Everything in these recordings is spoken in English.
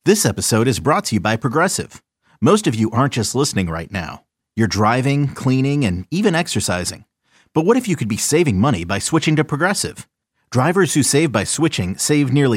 This episode is brought to you by Progressive. Most of you aren't just listening right now. You're driving, cleaning, and even exercising. But what if you could be saving money by switching to Progressive? Drivers who save by switching save nearly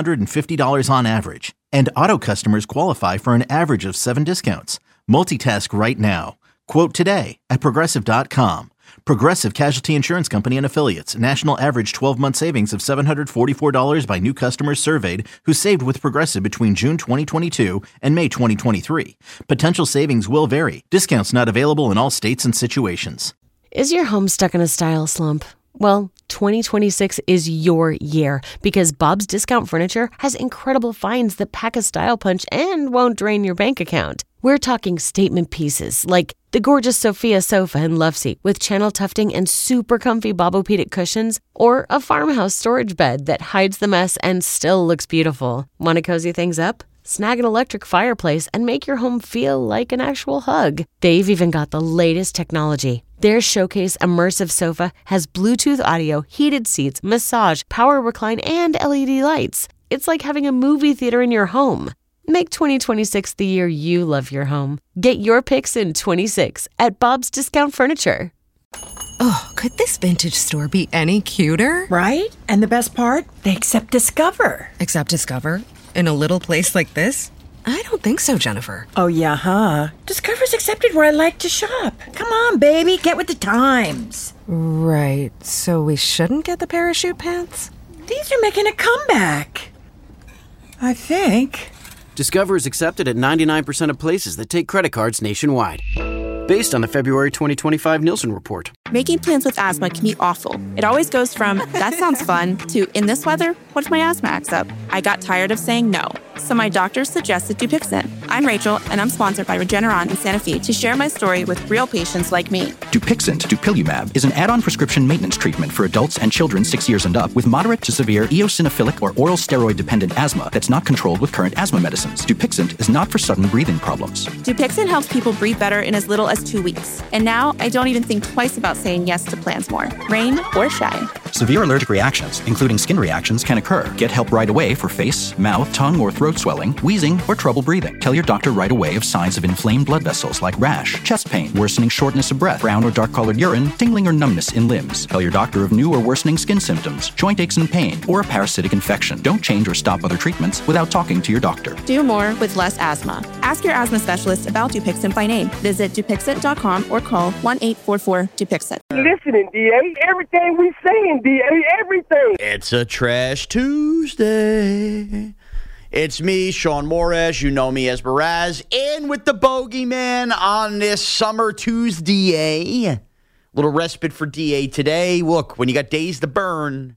$750 on average. And auto customers qualify for an average of 7 discounts. Multitask right now. Quote today at Progressive.com. Progressive Casualty Insurance Company and Affiliates. National average 12-month savings of $744 by new customers surveyed who saved with Progressive between June 2022 and May 2023. Potential savings will vary. Discounts not available in all states and situations. Is your home stuck in a style slump? Well, 2026 is your year because Bob's Discount Furniture has incredible finds that pack a style punch and won't drain your bank account. We're talking statement pieces like the gorgeous Sophia sofa and love seat with channel tufting and super comfy Bobopedic cushions, or a farmhouse storage bed that hides the mess and still looks beautiful. Want to cozy things up? Snag an electric fireplace and make your home feel like an actual hug. They've even got the latest technology. Their Showcase Immersive Sofa has Bluetooth audio, heated seats, massage, power recline, and LED lights. It's like having a movie theater in your home. Make 2026 the year you love your home. Get your picks in 26 at Bob's Discount Furniture. Oh, could this vintage store be any cuter? Right? And the best part? They accept Discover. Accept Discover? In a little place like this? I don't think so, Jennifer. Oh, yeah, huh? Discover's accepted where I like to shop. Come on, baby, get with the times. Right, so we shouldn't get the parachute pants? These are making a comeback. I think. Discover is accepted at 99% of places that take credit cards nationwide. Based on the February 2025 Nielsen report. Making plans with asthma can be awful. It always goes from, that sounds fun, to, in this weather, what if my asthma acts up? I got tired of saying no, so my doctor suggested Dupixent. I'm Rachel, and I'm sponsored by Regeneron in Santa Fe to share my story with real patients like me. Dupixent, dupilumab, is an add-on prescription maintenance treatment for adults and children 6 years and up with moderate to severe eosinophilic or oral steroid-dependent asthma that's not controlled with current asthma medicines. Dupixent is not for sudden breathing problems. Dupixent helps people breathe better in as little as 2 weeks. And now, I don't even think twice about saying yes to plans more, rain or shine. Severe allergic reactions, including skin reactions, can occur. Get help right away for face, mouth, tongue, or throat swelling, wheezing, or trouble breathing. Tell your doctor right away of signs of inflamed blood vessels like rash, chest pain, worsening shortness of breath, brown or dark-colored urine, tingling or numbness in limbs. Tell your doctor of new or worsening skin symptoms, joint aches and pain, or a parasitic infection. Don't change or stop other treatments without talking to your doctor. Do more with less asthma. Ask your asthma specialist about Dupixent by name. Visit Dupixent.com or call 1-844-DUPIXENT. Listening, DA. Everything we saying, DA. Everything. It's a Trash Tuesday. It's me, Sean Morash. You know me as Baraz. In with the Bogeyman on this summer Tuesday. Little respite for DA today. Look, when you got days to burn,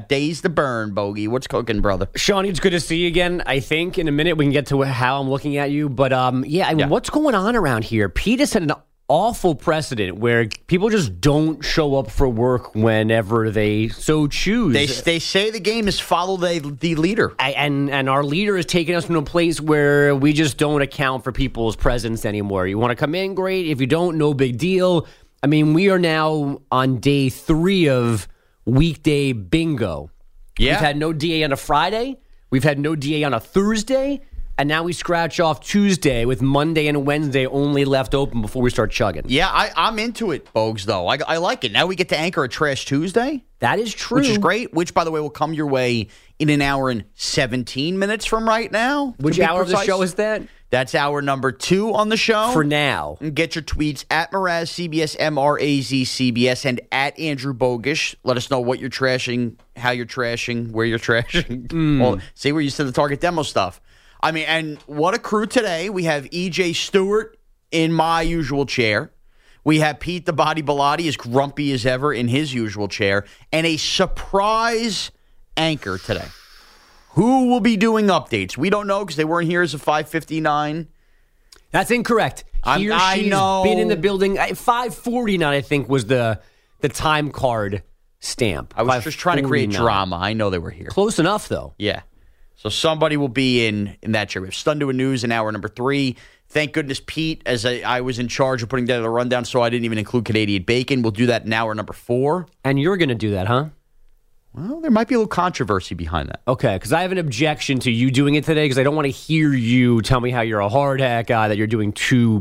Bogey. What's cooking, brother? Sean, it's good to see you again. I think in a minute we can get to how I'm looking at you. But, what's going on around here? Pete has set an awful precedent where people just don't show up for work whenever they so choose. They say the game is follow the leader. And our leader is taking us from a place where we just don't account for people's presence anymore. You want to come in, great. If you don't, no big deal. I mean, we are now on day 3 of weekday bingo. Yeah. We've had no DA on a Friday. We've had no DA on a Thursday. And now we scratch off Tuesday with Monday and Wednesday only left open before we start chugging. Yeah, I'm into it, Bogues, though. I like it. Now we get to anchor a Trash Tuesday. That is true. Which is great, which, by the way, will come your way in an hour and 17 minutes from right now. Which hour of the show is that? That's hour number 2 on the show. For now. And get your tweets at Mraz CBS, MRAZ CBS, and at Andrew Bogish. Let us know what you're trashing, how you're trashing, where you're trashing. Well, see where you said the Target Demo stuff. I mean, and what a crew today. We have E.J. Stewart in my usual chair. We have Pete the Body Bilotti, as grumpy as ever, in his usual chair. And a surprise anchor today. Who will be doing updates? We don't know because they weren't here as a 5:59. That's incorrect. He or she's been in the building. 5:49, I think, was the time card stamp. I was just trying to create drama. I know they were here. Close enough, though. Yeah. So somebody will be in that chair. We have Stun Doing News in hour number 3. Thank goodness Pete, as I was in charge of putting together the rundown, so I didn't even include Canadian Bacon. We'll do that in hour number 4. And you're going to do that, huh? Well, there might be a little controversy behind that. Okay, because I have an objection to you doing it today because I don't want to hear you tell me how you're a hard hat guy, that you're doing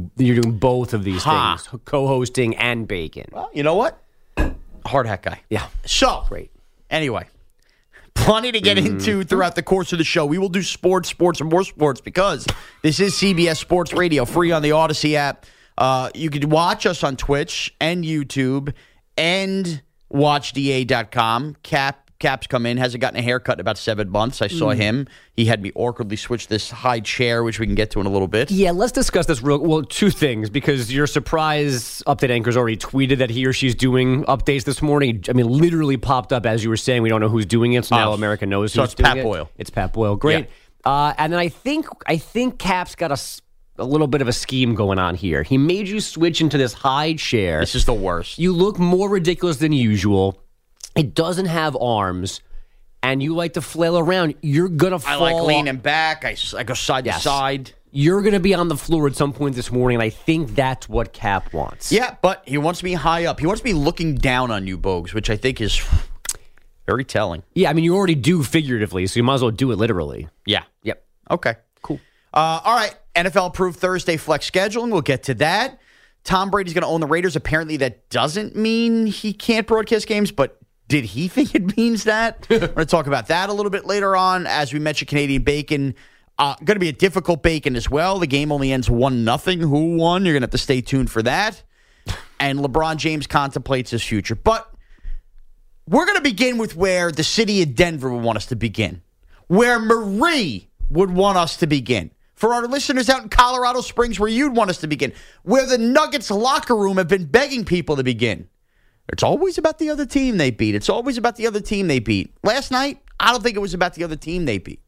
both of these things, co-hosting and bacon. Well, you know what? Hard hat guy. Yeah. So, great. Anyway, plenty to get into throughout the course of the show. We will do sports, and more sports because this is CBS Sports Radio, free on the Odyssey app. You can watch us on Twitch and YouTube and watchda.com. Cap's come in, hasn't gotten a haircut in about 7 months. I saw him. He had me awkwardly switch this high chair, which we can get to in a little bit. Yeah, let's discuss this two things, because your surprise update anchor's already tweeted that he or she's doing updates this morning. I mean, literally popped up as you were saying. We don't know who's doing it, so now America knows who's doing it. So it's Pat Boyle. It's Pat Boyle. Great. Yeah. And then I think Cap's got a little bit of a scheme going on here. He made you switch into this high chair. This is the worst. You look more ridiculous than usual. It doesn't have arms, and you like to flail around. You're going to fall. I like leaning back. I go side to side. You're going to be on the floor at some point this morning, and I think that's what Cap wants. Yeah, but he wants me high up. He wants me looking down on you, Bogues, which I think is very telling. Yeah, I mean, you already do figuratively, so you might as well do it literally. Yeah. Yep. Okay. Cool. All right. NFL-approved Thursday flex scheduling. We'll get to that. Tom Brady's going to own the Raiders. Apparently, that doesn't mean he can't broadcast games, but did he think it means that? We're going to talk about that a little bit later on. As we mentioned, Canadian bacon. Going to be a difficult bacon as well. The game only ends 1-0. Who won? You're going to have to stay tuned for that. And LeBron James contemplates his future. But we're going to begin with where the city of Denver would want us to begin. Where Marie would want us to begin. For our listeners out in Colorado Springs, where you'd want us to begin. Where the Nuggets locker room have been begging people to begin. It's always about the other team they beat. It's always about the other team they beat. Last night, I don't think it was about the other team they beat.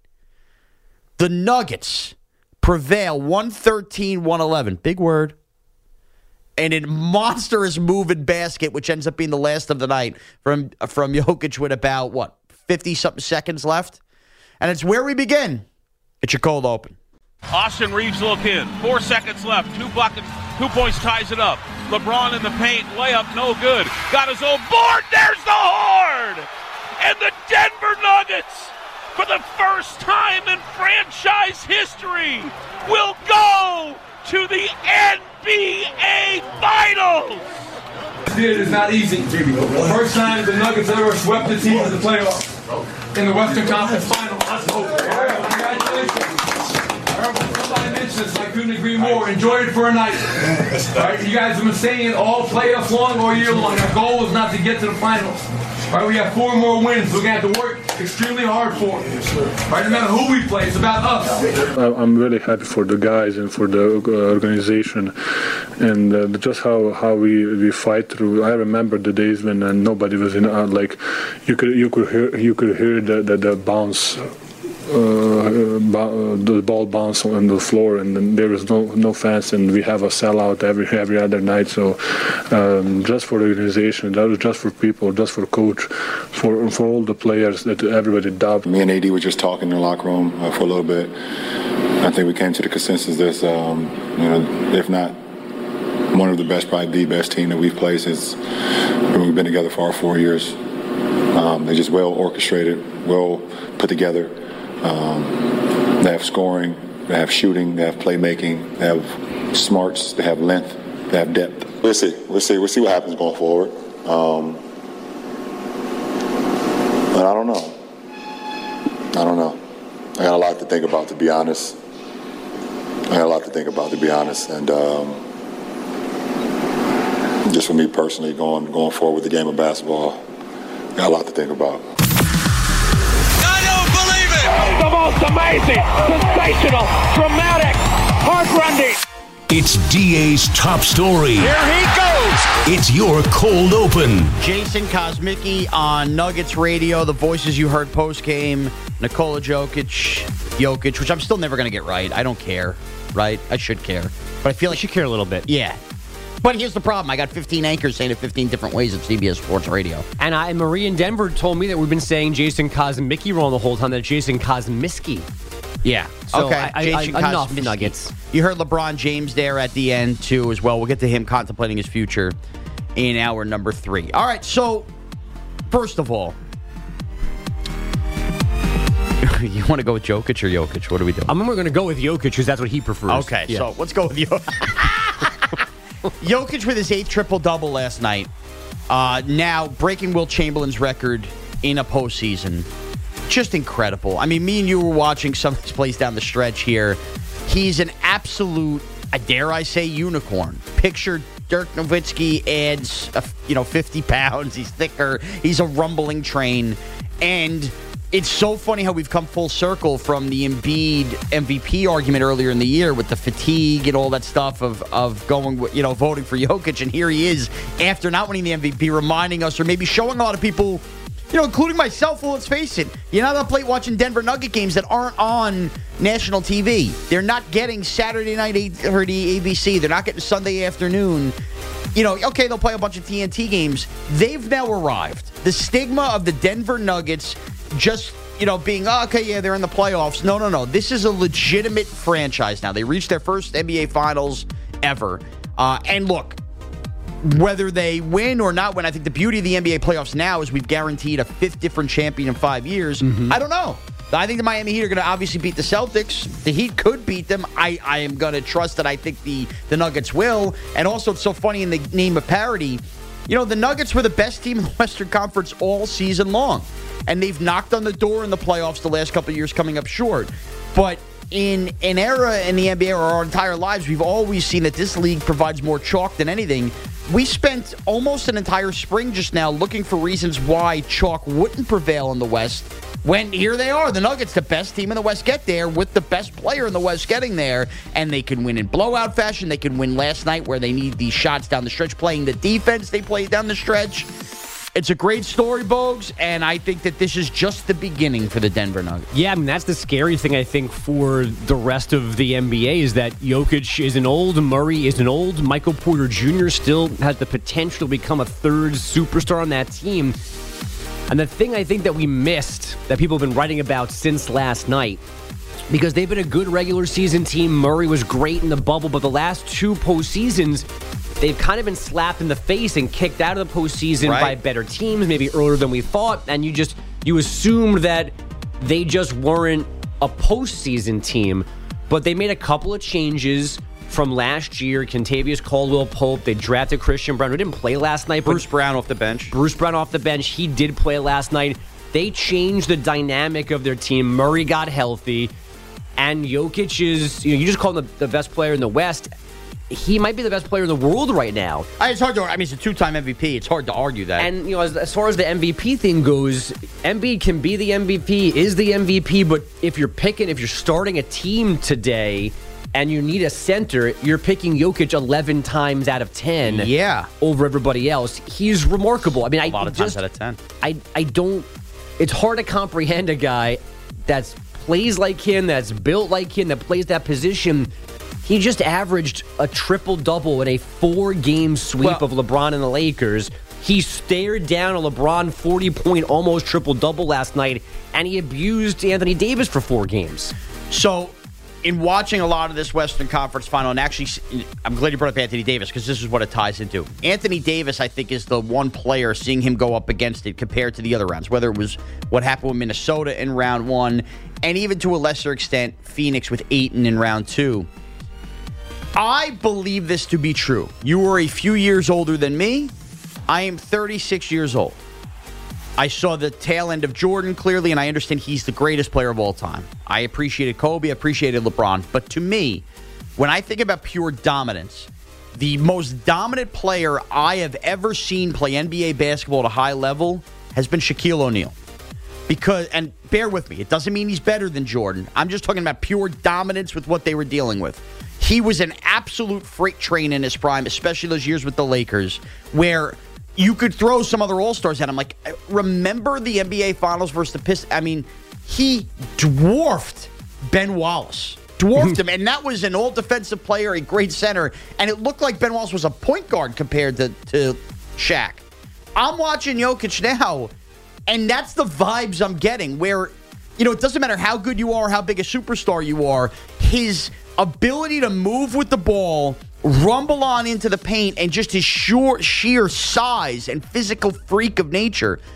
The Nuggets prevail 113-111. Big word. And a monstrous moving basket, which ends up being the last of the night from Jokic with about, 50-something seconds left? And it's where we begin. It's your cold open. Austin Reeves look in. 4 seconds left. 2 buckets. 2 points ties it up. LeBron in the paint. Layup no good. Got his own board. There's the horn. And the Denver Nuggets, for the first time in franchise history, will go to the NBA Finals. It is not easy. First time the Nuggets ever swept the team in the playoffs in the Western Conference Finals. Congratulations. Somebody mentioned this, I couldn't agree more. Enjoy it for a night. Right? You guys have been saying it all playoffs long, all year long. Our goal is not to get to the finals. Right? We have 4 more wins. We're going to have to work extremely hard for it. Right? No matter who we play, it's about us. I'm really happy for the guys and for the organization, and just how we fight through. I remember the days when nobody was in. You could hear the bounce. The ball bounce on the floor, and then there was no fans, and we have a sellout every other night. So just for the organization, that was just for people, just for coach, for all the players that everybody dubbed. Me and AD were just talking in the locker room for a little bit. I think we came to the consensus that if not one of the best, probably the best team that we've played since we've been together for our 4 years. They're just well orchestrated, well put together. They have scoring, they have shooting, they have playmaking, they have smarts, they have length, they have depth. We'll see what happens going forward. But I don't know. I got a lot to think about, to be honest. And just for me personally, going forward with the game of basketball, I got a lot to think about. The most amazing, sensational, dramatic, heart-rending. It's DA's top story. Here he goes. It's your cold open. Jason Kosmicki on Nuggets Radio. The voices you heard post-game. Nikola Jokic, which I'm still never going to get right. I don't care, right? I should care. But I feel like you should care a little bit. Yeah. But here's the problem. I got 15 anchors saying it 15 different ways at CBS Sports Radio. And Marie in Denver told me that we've been saying Jason Kosmicki wrong the whole time, that Jason Kosmiski. Yeah. So okay. Enough Nuggets. You heard LeBron James there at the end, too, as well. We'll get to him contemplating his future in hour number 3. All right, so, first of all, You want to go with Jokic or Jokic? What are we doing? I'm going to go with Jokic because that's what he prefers. Okay, so let's go with Jokic. Jokic with his 8th triple-double last night. Now breaking Wilt Chamberlain's record in a postseason. Just incredible. I mean, me and you were watching some of his plays down the stretch here. He's an absolute, dare I say, unicorn. Picture Dirk Nowitzki adds, 50 pounds. He's thicker. He's a rumbling train. And it's so funny how we've come full circle from the Embiid MVP argument earlier in the year with the fatigue and all that stuff of going, voting for Jokic. And here he is after not winning the MVP, reminding us or maybe showing a lot of people, including myself, well, let's face it, you're not up late watching Denver Nugget games that aren't on national TV. They're not getting Saturday night 8:30 ABC. They're not getting Sunday afternoon. Okay, they'll play a bunch of TNT games. They've now arrived. The stigma of the Denver Nuggets just, being, they're in the playoffs. No. This is a legitimate franchise now. They reached their first NBA Finals ever. And look, whether they win or not win, I think the beauty of the NBA playoffs now is we've guaranteed a 5th different champion in 5 years. I don't know. I think the Miami Heat are going to obviously beat the Celtics. The Heat could beat them. I am going to trust that I think the Nuggets will. And also, it's so funny in the name of parity, the Nuggets were the best team in the Western Conference all season long. And they've knocked on the door in the playoffs the last couple of years, coming up short. But in an era in the NBA or our entire lives, we've always seen that this league provides more chalk than anything. We spent almost an entire spring just now looking for reasons why chalk wouldn't prevail in the West. When here they are, the Nuggets, the best team in the West, get there with the best player in the West getting there. And they can win in blowout fashion. They can win last night where they need these shots down the stretch, playing the defense they played down the stretch. It's a great story, Bogues, and I think that this is just the beginning for the Denver Nuggets. Yeah, that's the scary thing, I think, for the rest of the NBA is that Jokic is an old, Murray is an old, Michael Porter Jr. still has the potential to become a 3rd superstar on that team. And the thing I think that we missed, that people have been writing about since last night, because they've been a good regular season team. Murray was great in the bubble, but the last 2 postseasons, they've kind of been slapped in the face and kicked out of the postseason by better teams, maybe earlier than we thought. And you assumed that they just weren't a postseason team. But they made a couple of changes from last year. Kentavious Caldwell-Pope. They drafted Christian Brown, who didn't play last night. Bruce Brown off the bench. He did play last night. They changed the dynamic of their team. Murray got healthy. And Jokic is, you just call him the best player in the West. He might be the best player in the world right now. It's hard to. He's a 2-time MVP. It's hard to argue that. And as far as the MVP thing goes, Embiid can be the MVP, is the MVP. But if you're starting a team today, and you need a center, you're picking Jokic 11 times out of 10. Yeah, over everybody else. He's remarkable. A lot of times out of 10. I don't. It's hard to comprehend a guy that's plays like him, that's built like him, that plays that position. He just averaged a triple-double in a 4-game sweep of LeBron and the Lakers. He stared down a LeBron 40-point almost triple-double last night, and he abused Anthony Davis for 4 games. So, in watching a lot of this Western Conference final, and actually, I'm glad you brought up Anthony Davis because this is what it ties into. Anthony Davis, I think, is the one player seeing him go up against it compared to the other rounds, whether it was what happened with Minnesota in round 1, and even to a lesser extent, Phoenix with Ayton in round 2. I believe this to be true. You are a few years older than me. I am 36 years old. I saw the tail end of Jordan clearly, and I understand he's the greatest player of all time. I appreciated Kobe, I appreciated LeBron. But to me, when I think about pure dominance, the most dominant player I have ever seen play NBA basketball at a high level has been Shaquille O'Neal. Because, and bear with me, it doesn't mean he's better than Jordan. I'm just talking about pure dominance with what they were dealing with. He was an absolute freight train in his prime, especially those years with the Lakers, where you could throw some other All-Stars at him. Like, remember the NBA Finals versus the Pistons? He dwarfed Ben Wallace. Dwarfed him. And that was an all-defensive player, a great center. And it looked like Ben Wallace was a point guard compared to Shaq. I'm watching Jokic now, and that's the vibes I'm getting, where, it doesn't matter how good you are, how big a superstar you are, his ability to move with the ball, rumble on into the paint, and just his sheer size and physical freak of nature,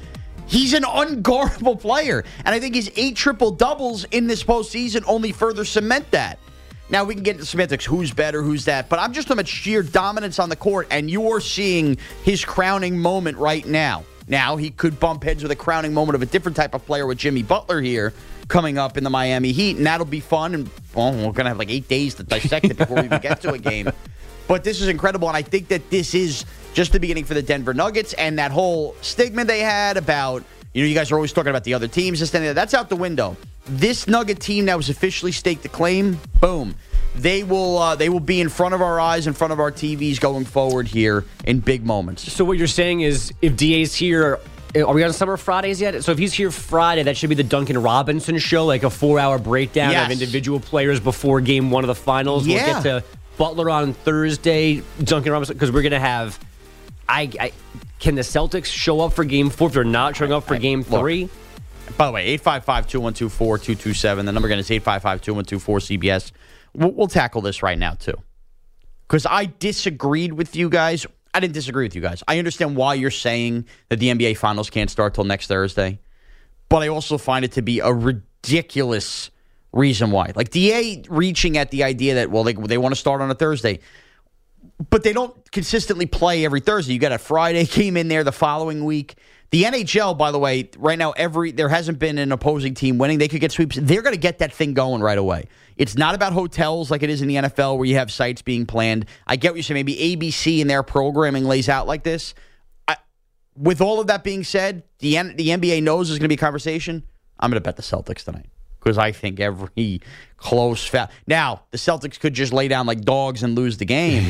He's an unguardable player. And I think his 8 triple-doubles in this postseason only further cement that. Now, we can get into semantics, who's better, who's that, but I'm just talking about sheer dominance on the court, and you're seeing his crowning moment right now. Now, he could bump heads with a crowning moment of a different type of player with Jimmy Butler here coming up in the Miami Heat, and that'll be fun. And we're going to have like 8 days to dissect it before we even get to a game. But this is incredible, and I think that this is just the beginning for the Denver Nuggets, and that whole stigma they had about, you guys are always talking about the other teams, this and that, that's out the window. This Nugget team that was officially staked a claim, boom. They will be in front of our eyes, in front of our TVs going forward here in big moments. So what you're saying is if DA's here, are we on Summer Fridays yet? So if he's here Friday, that should be the Duncan Robinson show, like a 4-hour breakdown of individual players before game 1 of the finals. Yeah. We'll get to Butler on Thursday, Duncan Robinson, because we're going to have... can the Celtics show up for game 4 if they're not showing up for game 3? By the way, 855-212-4227. The number again is 855-212-4CBS. We'll tackle this right now, too. Because I disagreed with you guys. I didn't disagree with you guys. I understand why you're saying that the NBA Finals can't start till next Thursday. But I also find it to be a ridiculous reason why. Like, DA reaching at the idea that, well, they want to start on a Thursday. But they don't consistently play every Thursday. You got a Friday game in there the following week. The NHL, by the way, right now, there hasn't been an opposing team winning. They could get sweeps. They're going to get that thing going right away. It's not about hotels like it is in the NFL where you have sites being planned. I get what you're saying. Maybe ABC in their programming lays out like this. With all of that being said, the NBA knows there's going to be a conversation. I'm going to bet the Celtics tonight because I think every close foul. Now, the Celtics could just lay down like dogs and lose the game.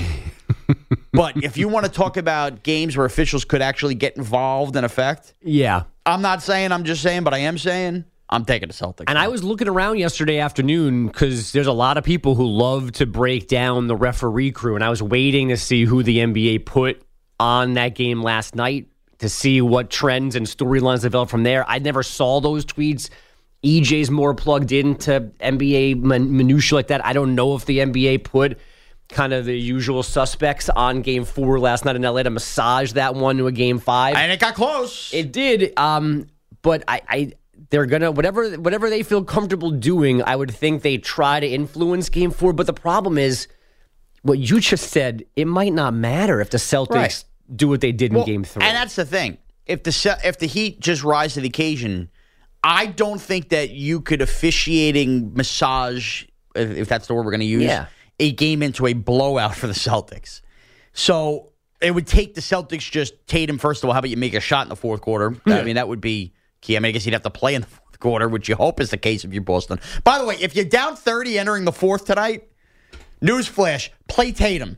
But if you want to talk about games where officials could actually get involved in effect, yeah. I'm not saying, I'm just saying, but I am saying I'm taking the Celtics. And I was looking around yesterday afternoon because there's a lot of people who love to break down the referee crew, and I was waiting to see who the NBA put on that game last night to see what trends and storylines developed from there. I never saw those tweets. EJ's more plugged into NBA minutia like that. I don't know if the NBA put kind of the usual suspects on game 4 last night in LA to massage that one to a game 5. And it got close. It did. But they're going to, whatever they feel comfortable doing, I would think they try to influence game 4. But the problem is what you just said, it might not matter if the Celtics do what they did in game 3. And that's the thing. If the Heat just rise to the occasion, I don't think that you could officiating massage, if that's the word we're going to use, a game into a blowout for the Celtics. So it would take the Celtics just Tatum, first of all, how about you make a shot in the fourth quarter? I mean, that would be key. I mean, I guess you'd have to play in the fourth quarter, which you hope is the case if you're Boston. By the way, if you're down 30 entering the fourth tonight, newsflash, play Tatum.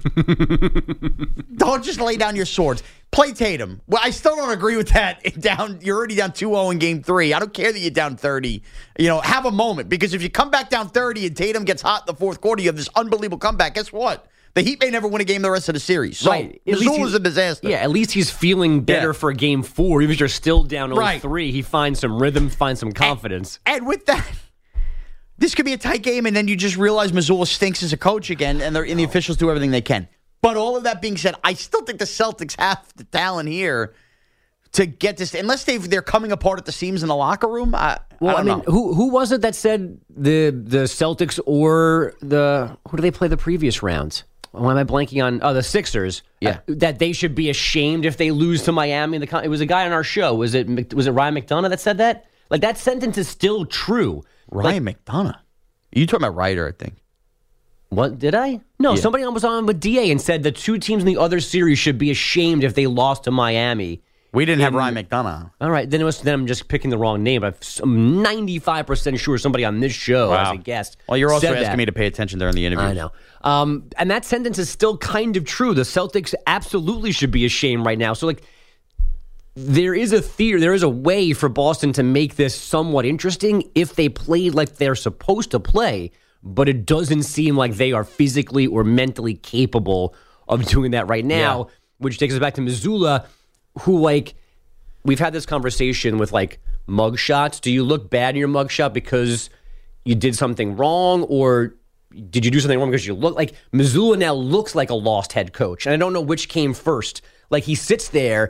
Don't just lay down your swords. Play Tatum. Well, I still don't agree with that. You're already down 2-0 in game 3. I don't care that you're down 30. Have a moment. Because if you come back down 30 and Tatum gets hot in the fourth quarter, you have this unbelievable comeback. Guess what? The Heat may never win a game the rest of the series. So, Missoula's a disaster. Yeah, at least he's feeling better for game 4. Even if you're still down 0-3, he finds some rhythm, finds some confidence. And with that, this could be a tight game, and then you just realize Missoula stinks as a coach again, and the officials do everything they can. But all of that being said, I still think the Celtics have the talent here to get this, unless they're coming apart at the seams in the locker room. I don't know. Who was it that said the Celtics or who do they play the previous rounds? Why am I blanking on? Oh, the Sixers. Yeah, that they should be ashamed if they lose to Miami. It was a guy on our show. Was it Ryan McDonough that said that? Like, that sentence is still true. Ryan McDonough. You talking about Ryder, I think. What, did I? No, somebody was on with DA and said the two teams in the other series should be ashamed if they lost to Miami. We didn't have Ryan McDonough. All right, then I'm just picking the wrong name. I'm 95% sure somebody on this show as a guest. Well, you're also asking me to pay attention during the interview. I know. And that sentence is still kind of true. The Celtics absolutely should be ashamed right now. So, there is a way for Boston to make this somewhat interesting if they played like they're supposed to play, but it doesn't seem like they are physically or mentally capable of doing that right now, which takes us back to Missoula, who, we've had this conversation with, mugshots. Do you look bad in your mugshot because you did something wrong, or did you do something wrong because you look like Missoula now looks like a lost head coach? And I don't know which came first. He sits there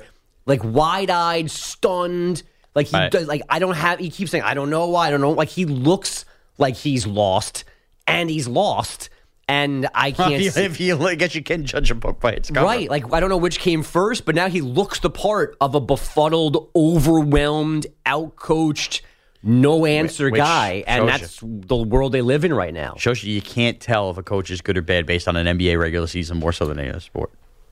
like wide-eyed, stunned. Like he does, like I don't have. He keeps saying, "I don't know. I don't know." Like he looks like he's lost, and he's lost, and I can't. I guess you can judge a book by its cover, right? Like I don't know which came first, but now he looks the part of a befuddled, overwhelmed, outcoached, no answer guy, and that's the world they live in right now. Shows you can't tell if a coach is good or bad based on an NBA regular season more so than any other sport.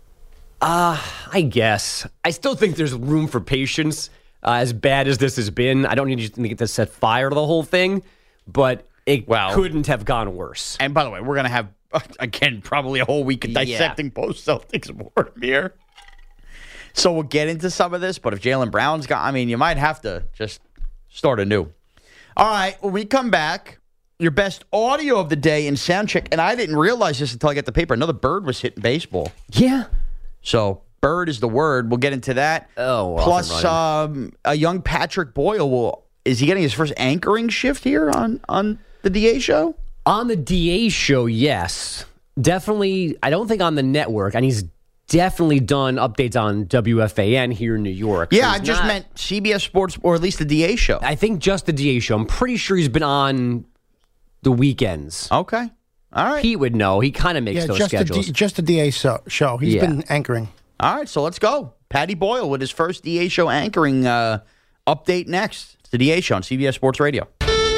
I guess I still think there's room for patience. As bad as this has been, I don't need you to get to set fire to the whole thing, but it couldn't have gone worse. And by the way, we're going to have, again, probably a whole week of dissecting post-Celtics board here. So we'll get into some of this, but if Jaylen Brown's got, you might have to just start anew. All right, when we come back, your best audio of the day in Soundcheck, and I didn't realize this until I got the paper. Another bird was hitting baseball. Yeah. So bird is the word. We'll get into that. Oh, plus a young Patrick Boyle is he getting his first anchoring shift here on the DA show? On the DA show, yes. Definitely, I don't think on the network, and he's definitely done updates on WFAN here in New York. Yeah, I just meant CBS Sports, or at least the DA show. I think just the DA show. I'm pretty sure he's been on the weekends. Okay. All right. Pete would know. He kind of makes those schedules. Just the DA show. He's been anchoring. All right, so let's go. Patty Boyle with his first DA show anchoring update next. It's the DA show on CBS Sports Radio.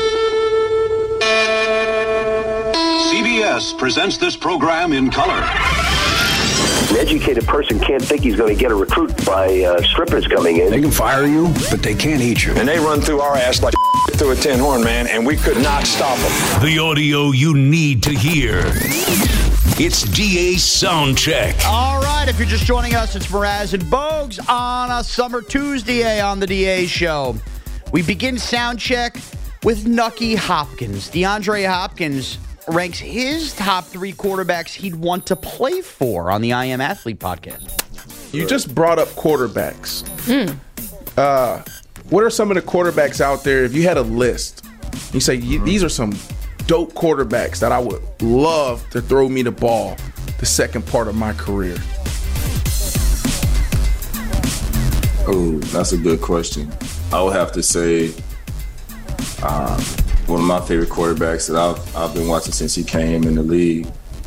CBS presents this program in color. An educated person can't think he's going to get a recruit by strippers coming in. They can fire you, but they can't eat you. And they run through our ass like through a tin horn, man, and we could not stop them. The audio you need to hear. It's DA Soundcheck. All right, if you're just joining us, it's Mraz and Bogues on a summer Tuesday on the DA show. We begin Soundcheck with Nucky Hopkins. DeAndre Hopkins ranks his top 3 quarterbacks he'd want to play for on the I Am Athlete podcast. You just brought up quarterbacks. What are some of the quarterbacks out there, if you had a list, you say, these are some dope quarterbacks that I would love to throw me the ball the second part of my career? Oh, that's a good question. I would have to say one of my favorite quarterbacks that I've been watching since he came in the league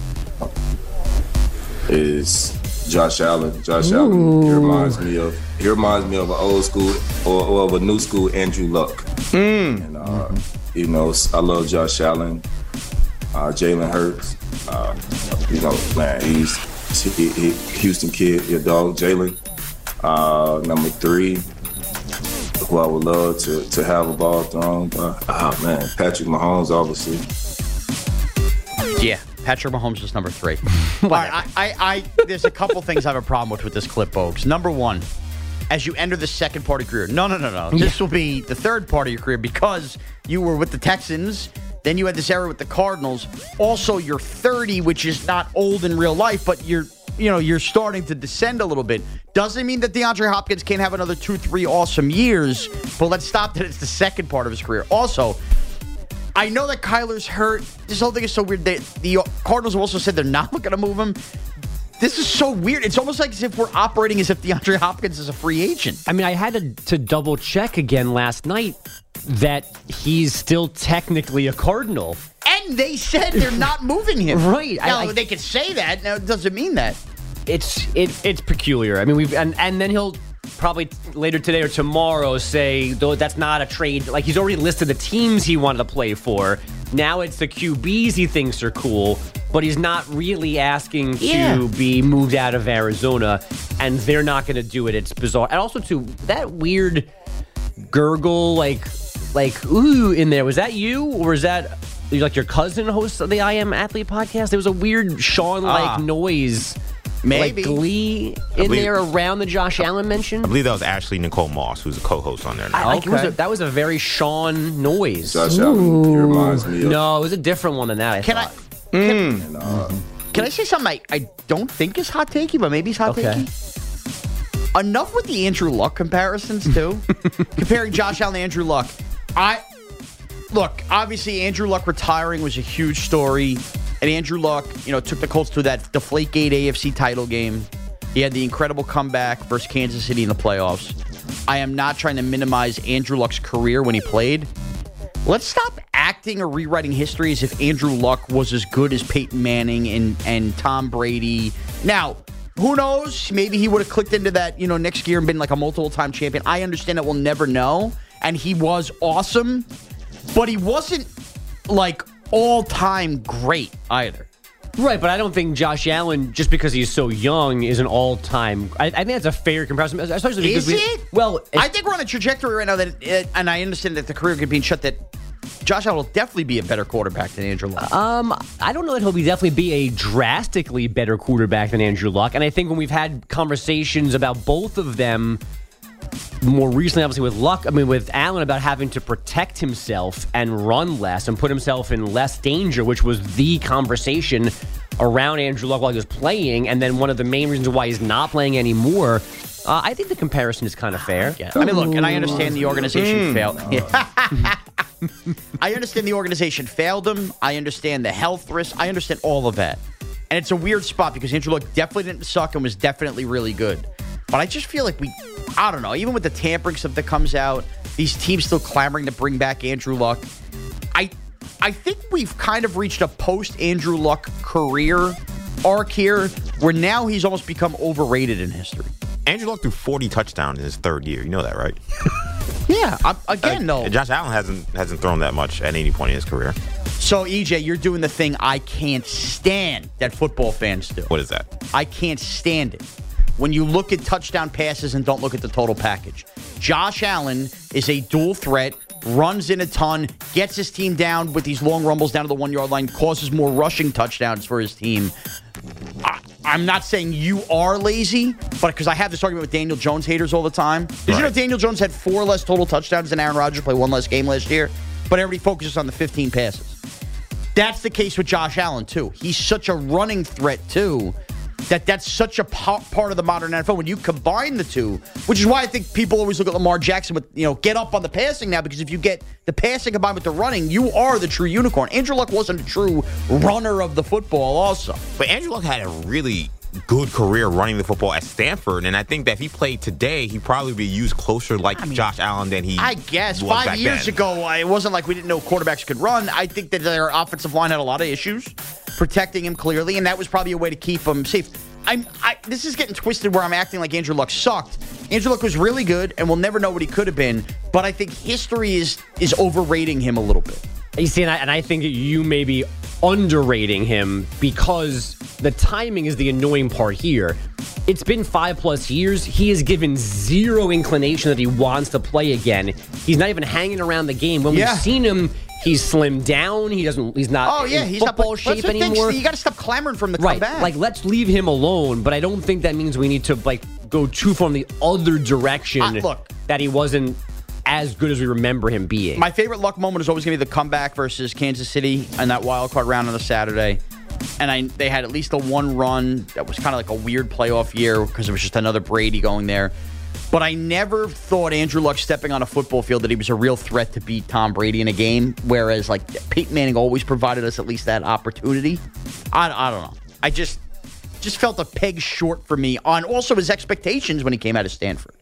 is Josh Allen. Josh Allen, he reminds me of an old school or of a new school Andrew Luck. And I love Josh Allen, Jalen Hurts. Man, he's Houston kid, your dog, Jalen. Number 3, who I would love to have a ball thrown by. Patrick Mahomes, obviously. Yeah, Patrick Mahomes is number 3. But there's a couple things I have a problem with this clip, folks. Number 1, as you enter the second part of your career. No. This will be the third part of your career because you were with the Texans. Then you had this era with the Cardinals. Also, you're 30, which is not old in real life, but you're starting to descend a little bit. Doesn't mean that DeAndre Hopkins can't have another 2-3 awesome years, but let's stop that it's the second part of his career. Also, I know that Kyler's hurt. This whole thing is so weird. The Cardinals have also said they're not looking to move him. This is so weird. It's almost like as if we're operating as if DeAndre Hopkins is a free agent. I had to double check again last night that he's still technically a Cardinal. And they said they're not moving him. Right. Now, they could say that. Now, it doesn't mean that. It's peculiar. And then he'll probably later today or tomorrow say, though that's not a trade. Like, he's already listed the teams he wanted to play for. Now it's the QBs he thinks are cool, but he's not really asking to be moved out of Arizona, and they're not going to do it. It's bizarre. And also, too, that weird gurgle, like ooh, in there. Was that you, or is that like your cousin hosts of the I Am Athlete podcast? There was a weird Sean-like noise. Maybe. Like glee in there around the Josh Allen mention. I believe that was Ashley Nicole Moss, who's a co-host on there now. That was a very Sean noise. Josh Allen, he reminds me of... No, it was a different one than that, Can I say something I don't think is hot takey, but maybe it's hot takey? Enough with the Andrew Luck comparisons, too. Comparing Josh Allen to Andrew Luck. Look, obviously Andrew Luck retiring was a huge story. And Andrew Luck, took the Colts to that Deflategate AFC title game. He had the incredible comeback versus Kansas City in the playoffs. I am not trying to minimize Andrew Luck's career when he played. Let's stop acting or rewriting history as if Andrew Luck was as good as Peyton Manning and Tom Brady. Now, who knows? Maybe he would have clicked into that, next year and been like a multiple-time champion. I understand that we'll never know. And he was awesome, but he wasn't like all-time great either. Right, but I don't think Josh Allen, just because he's so young, is an all-time. I think that's a fair comparison, especially because I think we're on a trajectory right now that, and I understand that the career could be shut. That Josh Allen will definitely be a better quarterback than Andrew Luck. I don't know that he'll definitely be a drastically better quarterback than Andrew Luck, and I think when we've had conversations about both of them. More recently, obviously, with Allen about having to protect himself and run less and put himself in less danger, which was the conversation around Andrew Luck while he was playing, and then one of the main reasons why he's not playing anymore. I think the comparison is kind of fair. I mean, look, and I understand the organization failed. I understand the organization failed him. I understand the health risk. I understand all of that. And it's a weird spot because Andrew Luck definitely didn't suck and was definitely really good. But I just feel like I don't know, even with the tampering stuff that comes out, these teams still clamoring to bring back Andrew Luck. I think we've kind of reached a post-Andrew Luck career arc here where now he's almost become overrated in history. Andrew Luck threw 40 touchdowns in his third year. You know that, right? Yeah. Though. Josh Allen hasn't thrown that much at any point in his career. So, EJ, you're doing the thing I can't stand that football fans do. What is that? I can't stand it. When you look at touchdown passes and don't look at the total package. Josh Allen is a dual threat, runs in a ton, gets his team down with these long rumbles down to the 1-yard line, causes more rushing touchdowns for his team. I'm not saying you are lazy, but because I have this argument with Daniel Jones haters all the time. Did you know Daniel Jones had 4 less total touchdowns than Aaron Rodgers, played 1 less game last year? But everybody focuses on the 15 passes. That's the case with Josh Allen, too. He's such a running threat, too, that's such a part of the modern NFL. When you combine the two, which is why I think people always look at Lamar Jackson with, get up on the passing now, because if you get the passing combined with the running, you are the true unicorn. Andrew Luck wasn't a true runner of the football also. But Andrew Luck had a really good career running the football at Stanford, and I think that if he played today, he'd probably be used closer Josh Allen than he I guess. was 5 years ago, it wasn't like we didn't know quarterbacks could run. I think that their offensive line had a lot of issues protecting him clearly, and that was probably a way to keep him safe. This is getting twisted where I'm acting like Andrew Luck sucked. Andrew Luck was really good, and we'll never know what he could have been, but I think history is overrating him a little bit. You see, and I think you may be underrating him because the timing is the annoying part here. It's been 5+ years. He has given zero inclination that he wants to play again. He's not even hanging around the game. When we've seen him, he's slimmed down. He's not in football shape anymore. You got to stop clamoring from the comeback. Like, let's leave him alone, but I don't think that means we need to go too far in the other direction that he wasn't as good as we remember him being. My favorite Luck moment is always going to be the comeback versus Kansas City in that wild card round on a Saturday. And they had at least a one run that was kind of like a weird playoff year because it was just another Brady going there. But I never thought Andrew Luck stepping on a football field that he was a real threat to beat Tom Brady in a game, whereas like Peyton Manning always provided us at least that opportunity. I don't know. I just felt a peg short for me on also his expectations when he came out of Stanford.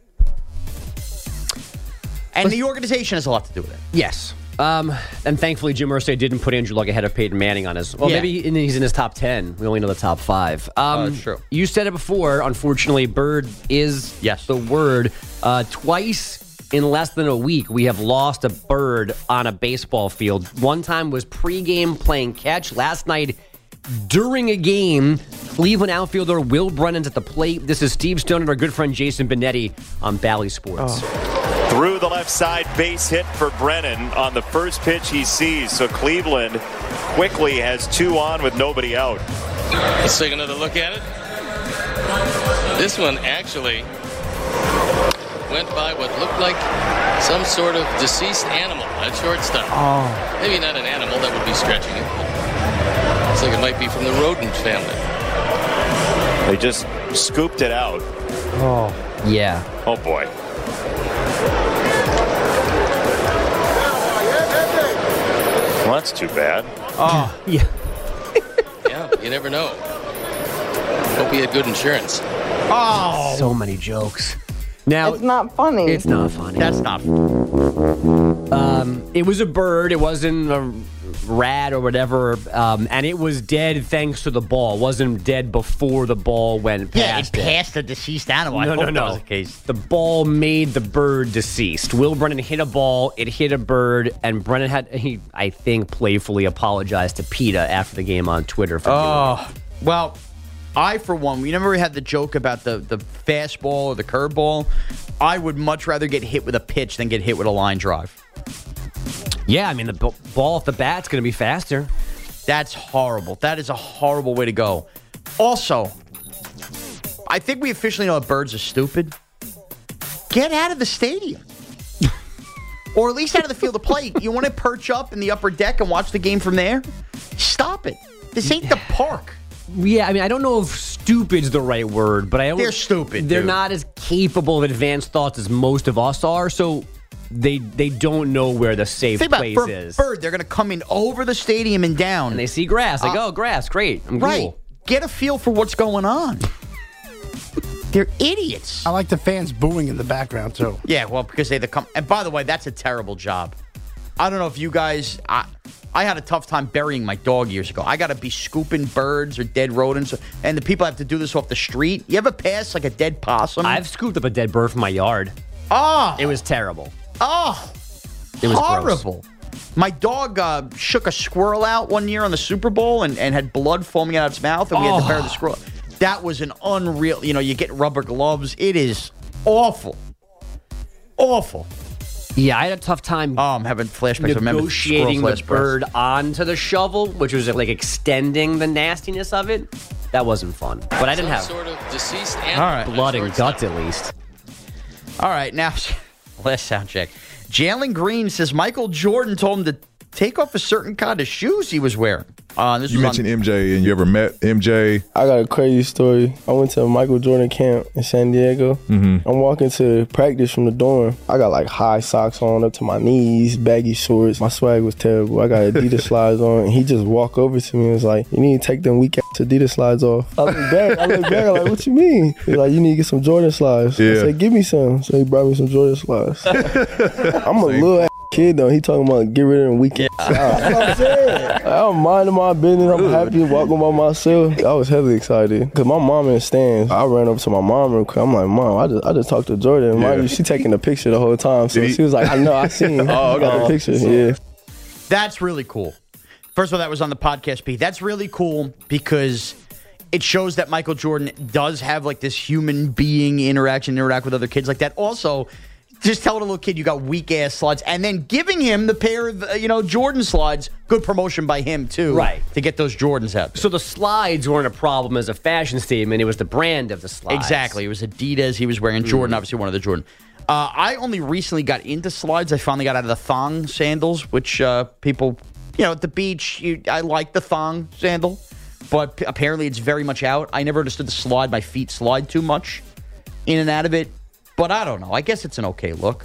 And the organization has a lot to do with it. Yes. And thankfully, Jim Irsay didn't put Andrew Luck ahead of Peyton Manning on his... Well, maybe he's in his top 10. We only know the top 5. That's true. You said it before. Unfortunately, bird is the word. Twice in less than a week, we have lost a bird on a baseball field. One time was pregame playing catch. Last night, during a game, Cleveland outfielder Will Brennan's at the plate. This is Steve Stone and our good friend Jason Benetti on Bally Sports. Through the left side, base hit for Brennan on the first pitch he sees. So Cleveland quickly has 2 on with nobody out. Let's take another look at it. This one actually went by what looked like some sort of deceased animal at shortstop. Maybe not an animal, that would be stretching it. Looks like it might be from the rodent family. They just scooped it out. Yeah. Oh, boy. Well, that's too bad. Yeah. Yeah, you never know. Hope he had good insurance. Oh, so many jokes. Now it's not funny. It's not funny. That's not. It was a bird. It wasn't a rat or whatever, and it was dead thanks to the ball. It wasn't dead before the ball went past. Yeah, it passed a deceased animal. I hope that was the case. The ball made the bird deceased. Will Brennan hit a ball. It hit a bird, and Brennan he I think, playfully apologized to PETA after the game on Twitter for doing it. Well, I, for one, we never had the joke about the fastball or the curveball. I would much rather get hit with a pitch than get hit with a line drive. Yeah, I mean, the ball off the bat's going to be faster. That's horrible. That is a horrible way to go. Also, I think we officially know that birds are stupid. Get out of the stadium. Or at least out of the field of play. You want to perch up in the upper deck and watch the game from there? Stop it. This ain't the park. Yeah, I mean, I don't know if stupid's the right word, but they're stupid. They're not as capable of advanced thoughts as most of us are, so they don't know where the safe place is. Bird, they're going to come in over the stadium and down. And they see grass. They go, grass, great. I'm cool. Get a feel for what's going on. They're idiots. I like the fans booing in the background, too. Yeah, well, because and by the way, that's a terrible job. I don't know if you guys... I had a tough time burying my dog years ago. I got to be scooping birds or dead rodents, and the people have to do this off the street. You ever pass like a dead possum? I've scooped up a dead bird from my yard. Oh! It was terrible. Oh! It was horrible. Gross. My dog shook a squirrel out one year on the Super Bowl and had blood foaming out of its mouth, and we had to bury the squirrel. That was an unreal... you get rubber gloves. It is awful. Awful. Yeah, I had a tough time I'm having flashbacks. negotiating the bird onto the shovel, which was like extending the nastiness of it. That wasn't fun. But I didn't have sort of deceased animal. Blood and guts, at least. All right, now, last sound check. Jalen Green says Michael Jordan told him to take off a certain kind of shoes he was wearing. You mentioned MJ, and you ever met MJ? I got a crazy story. I went to a Michael Jordan camp in San Diego. I'm walking to practice from the dorm. I got like high socks on up to my knees, baggy shorts. My swag was terrible. I got Adidas slides on, and he just walked over to me and was like, "You need to take them weak-ass Adidas slides off." I look back, like, "What you mean?" He's like, "You need to get some Jordan slides." I said, "Give me some." So he brought me some Jordan slides. I'm a little kid though. He talking about get rid of them weekend. That's what I'm saying. I'm minding my business. I'm happy walking by myself. I was heavily excited because my mom in the stands. I ran up to my mom real quick. I'm like, "Mom, I just talked to Jordan." Yeah. She taking the picture the whole time. So she was like, "I know, I seen. I got the picture." Yeah, that's really cool. First of all, that was on the podcast, Pete. That's really cool because it shows that Michael Jordan does have like this human being interact with other kids like that. Also, just telling a little kid you got weak-ass slides and then giving him the pair of, Jordan slides, good promotion by him, too. Right. To get those Jordans out. So the slides weren't a problem as a fashion statement. It was the brand of the slides. Exactly. It was Adidas. He was wearing Jordan, obviously one of the Jordan. I only recently got into slides. I finally got out of the thong sandals, which people, at the beach, I like the thong sandal. But apparently it's very much out. I never understood the slide. My feet slide too much in and out of it. But I don't know. I guess it's an okay look.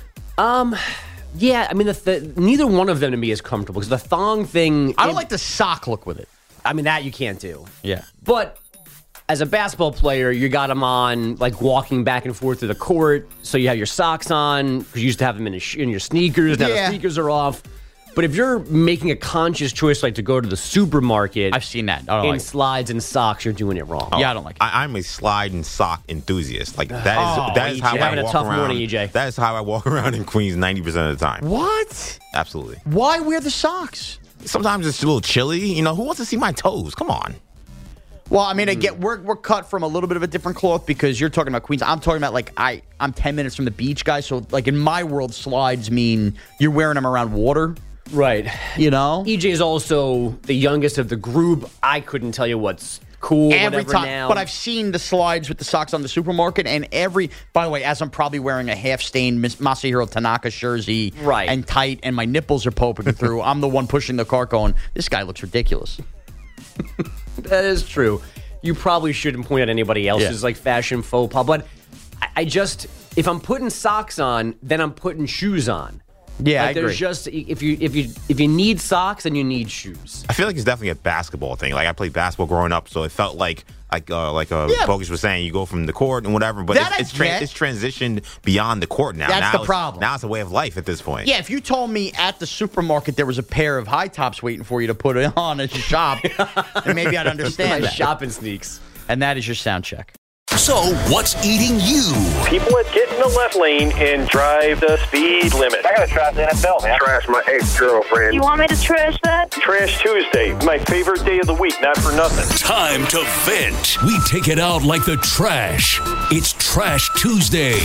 Yeah, I mean, neither one of them to me is comfortable because the thong thing... I don't like the sock look with it. I mean, that you can't do. Yeah. But as a basketball player, you got them on, like, walking back and forth to the court, so you have your socks on, because you used to have them in your sneakers. Now the sneakers are off. But if you're making a conscious choice, like to go to the supermarket, I've seen that. In slides and socks, you're doing it wrong. Yeah, I don't like it. I'm a slide and sock enthusiast. Like that is how I having walk a tough around. morning, EJ. That is how I walk around in Queens 90% of the time. What? Absolutely. Why wear the socks? Sometimes it's a little chilly. Who wants to see my toes? Come on. Well, I mean, we're cut from a little bit of a different cloth because you're talking about Queens. I'm talking about I'm 10 minutes from the beach, guys. So like in my world, slides mean you're wearing them around water. Right. EJ is also the youngest of the group. I couldn't tell you what's cool every whatever time. now. But I've seen the slides with the socks on the supermarket, and by the way, as I'm probably wearing a half-stained Masahiro Tanaka jersey and tight, and my nipples are poking through, I'm the one pushing the cart going, this guy looks ridiculous. That is true. You probably shouldn't point at anybody else's like fashion faux pas, but I just, if I'm putting socks on, then I'm putting shoes on. Yeah, I there's agree. just if you need socks, then you need shoes. I feel like it's definitely a basketball thing. Like I played basketball growing up, so it felt like Bogus was saying, you go from the court and whatever, but it's transitioned beyond the court now. That's the problem. Now it's a way of life at this point. Yeah, if you told me at the supermarket there was a pair of high tops waiting for you to put it on as you shop, then maybe I'd understand that. Shopping sneaks. And that is your sound check. So, what's eating you? People that get in the left lane and drive the speed limit. I gotta trash the NFL, man. Trash my ex-girlfriend. You want me to trash that? Trash Tuesday, my favorite day of the week, not for nothing. Time to vent. We take it out like the trash. It's Trash Tuesday.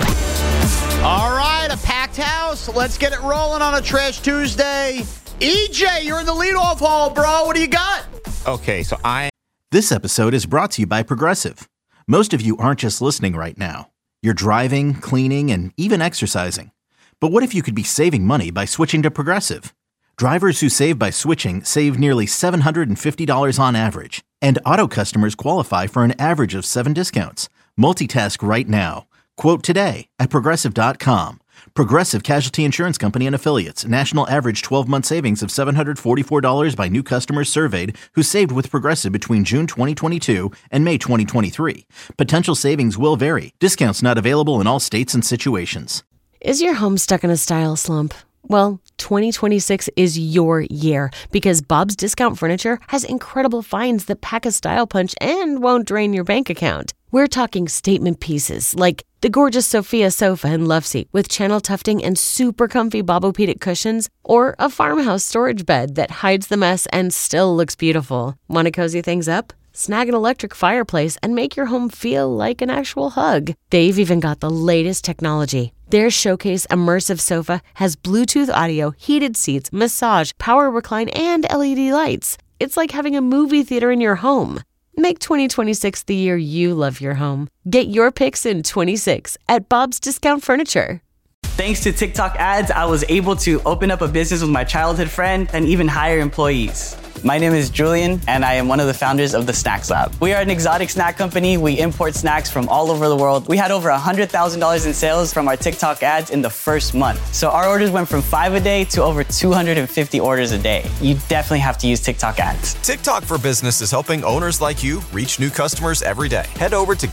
All right, a packed house. Let's get it rolling on a Trash Tuesday. EJ, you're in the leadoff hole, bro. What do you got? Okay, so This episode is brought to you by Progressive. Most of you aren't just listening right now. You're driving, cleaning, and even exercising. But what if you could be saving money by switching to Progressive? Drivers who save by switching save nearly $750 on average. And auto customers qualify for an average of 7 discounts. Multitask right now. Quote today at Progressive.com. Progressive Casualty Insurance Company and Affiliates. National average 12-month savings of $744 by new customers surveyed who saved with Progressive between June 2022 and May 2023. Potential savings will vary. Discounts not available in all states and situations. Is your home stuck in a style slump? Well, 2026 is your year because Bob's Discount Furniture has incredible finds that pack a style punch and won't drain your bank account. We're talking statement pieces like the gorgeous Sophia sofa and love seat with channel tufting and super comfy Bobopedic cushions, or a farmhouse storage bed that hides the mess and still looks beautiful. Want to cozy things up? Snag an electric fireplace and make your home feel like an actual hug. They've even got the latest technology. Their Showcase Immersive Sofa has Bluetooth audio, heated seats, massage, power recline, and LED lights. It's like having a movie theater in your home. Make 2026 the year you love your home. Get your picks in 26 at Bob's Discount Furniture. Thanks to TikTok ads, I was able to open up a business with my childhood friend and even hire employees. My name is Julian, and I am one of the founders of the Snacks Lab. We are an exotic snack company. We import snacks from all over the world. We had over $100,000 in sales from our TikTok ads in the first month. So our orders went from 5 a day to over 250 orders a day. You definitely have to use TikTok ads. TikTok for Business is helping owners like you reach new customers every day. Head over to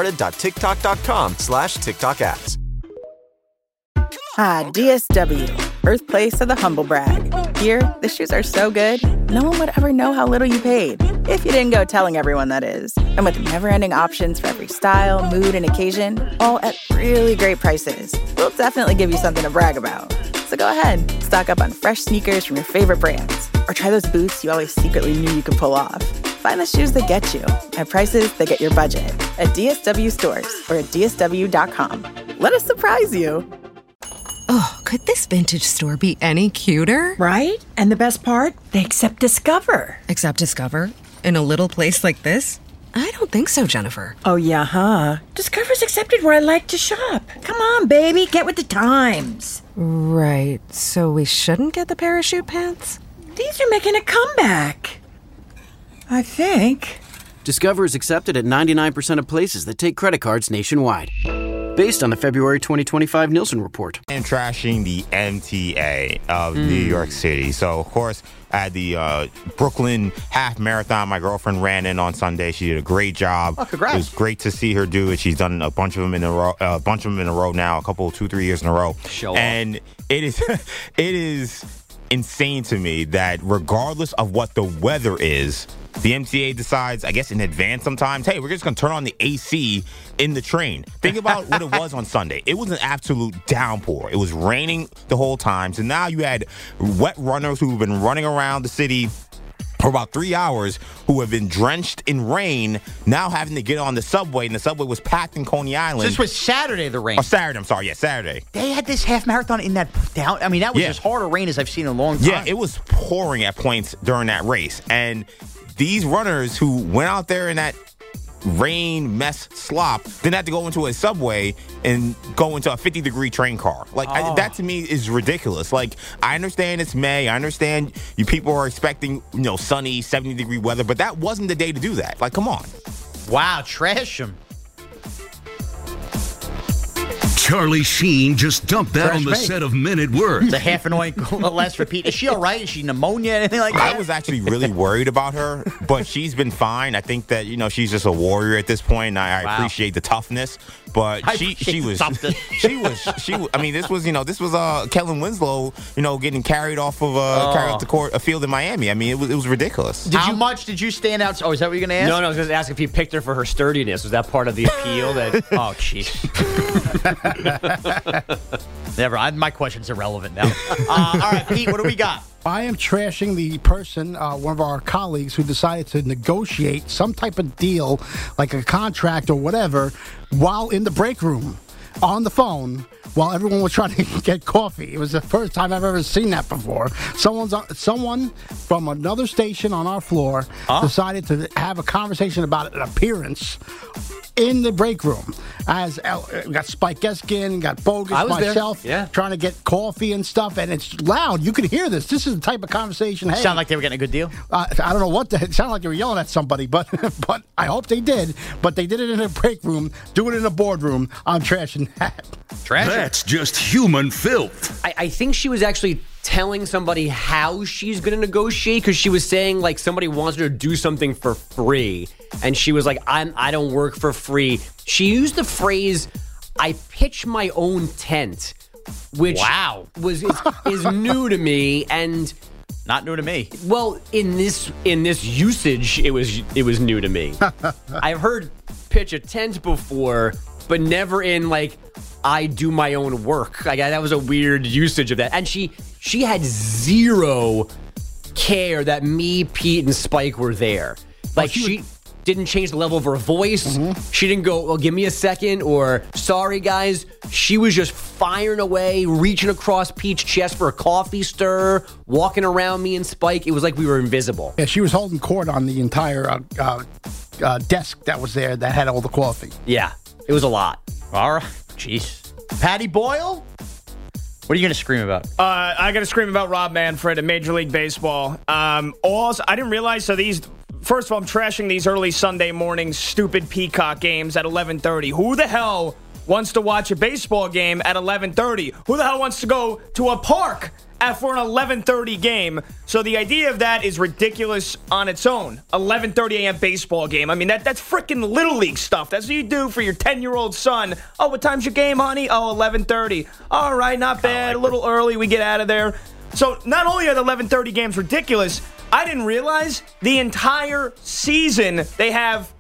getstarted.tiktok.com/TikTok ads. Ah, DSW, birthplace of the humble brag. Here, the shoes are so good, no one would ever know how little you paid. If you didn't go telling everyone, that is. And with never-ending options for every style, mood, and occasion, all at really great prices, we'll definitely give you something to brag about. So go ahead, stock up on fresh sneakers from your favorite brands, or try those boots you always secretly knew you could pull off. Find the shoes that get you at prices that get your budget at DSW stores or at DSW.com. Let us surprise you. Oh, could this vintage store be any cuter? Right? And the best part? They accept Discover. Accept Discover? In a little place like this? I don't think so, Jennifer. Oh, yeah, huh? Discover's accepted where I like to shop. Come on, baby, get with the times. Right, so we shouldn't get the parachute pants? These are making a comeback. I think. Discover is accepted at 99% of places that take credit cards nationwide. Based on the February 2025 Nielsen report. And trashing the MTA of New York City. So, of course, I had the Brooklyn half marathon. My girlfriend ran in on Sunday. She did a great job. Oh, congrats. It was great to see her do it. She's done a bunch of them in a row, now, a couple, 2-3 years in a row. And it is insane to me that regardless of what the weather is, the MTA decides, I guess in advance sometimes, hey, we're just going to turn on the AC in the train. Think about what it was on Sunday. It was an absolute downpour. It was raining the whole time. So now you had wet runners who've been running around the city for about 3 hours who have been drenched in rain, now having to get on the subway, and the subway was packed in Coney Island. This was Saturday, the rain. Oh, Saturday, I'm sorry. Yeah, Saturday. They had this half marathon in that down. I mean, that was as hard a rain as I've seen in a long time. Yeah, it was pouring at points during that race. And these runners who went out there in that rain mess slop then have to go into a subway and go into a 50-degree train car. That to me is ridiculous. Like, I understand it's May. I understand you people are expecting, sunny 70-degree weather, but that wasn't the day to do that. Like, come on. Wow, trash them. Charlie Sheen just dumped that on the set of Men at Work. It's a half an oink less repeat. Is she all right? Is she pneumonia? Anything like that? I was actually really worried about her, but she's been fine. I think that, she's just a warrior at this point, and I appreciate the toughness. But she was. I mean, this was Kellen Winslow, getting carried off of a field in Miami. I mean, it was ridiculous. How much did you stand out? Oh, is that what you're going to ask? No, I was going to ask if you picked her for her sturdiness. Was that part of the appeal? Oh, jeez. Never. My question's irrelevant now. All right, Pete, what do we got? I am trashing the person, one of our colleagues, who decided to negotiate some type of deal, like a contract or whatever, while in the break room on the phone while everyone was trying to get coffee. It was the first time I've ever seen that before. Someone from another station on our floor decided to have a conversation about an appearance in the break room. As we got Spike Eskin, got Bogus, myself, trying to get coffee and stuff, and it's loud. You could hear this. This is the type of conversation. Hey, sound like they were getting a good deal? I don't know what it sounded like they were yelling at somebody, but I hope they did. But they did it in a break room. Do it in a boardroom. I'm trashing that. That's just human filth. I think she was actually telling somebody how she's going to negotiate, because she was saying like somebody wants her to do something for free, and she was like, I don't work for free. She used the phrase, I pitch my own tent, which is new to me, and not new to me. Well, in this usage, it was new to me. I've heard pitch a tent before, but never in like I do my own work. Like, that was a weird usage of that. And she had zero care that me, Pete, and Spike were there. Like, she didn't change the level of her voice. Mm-hmm. She didn't go, give me a second, or sorry, guys. She was just firing away, reaching across Pete's chest for a coffee stir, walking around me and Spike. It was like we were invisible. Yeah, she was holding court on the entire desk that was there that had all the coffee. Yeah, it was a lot. All right. Jeez. Patty Boyle? What are you going to scream about? I got to scream about Rob Manfred in Major League Baseball. I didn't realize, first of all, I'm trashing these early Sunday morning stupid Peacock games at 11:30. Who the hell wants to watch a baseball game at 11:30? Who the hell wants to go to a park for an 11:30 game? So the idea of that is ridiculous on its own. 11:30 a.m. baseball game. I mean, that's freaking Little League stuff. That's what you do for your 10-year-old son. Oh, what time's your game, honey? Oh, 11:30. All right, not bad. A little early. We get out of there. So not only are the 11:30 games ridiculous, I didn't realize the entire season they have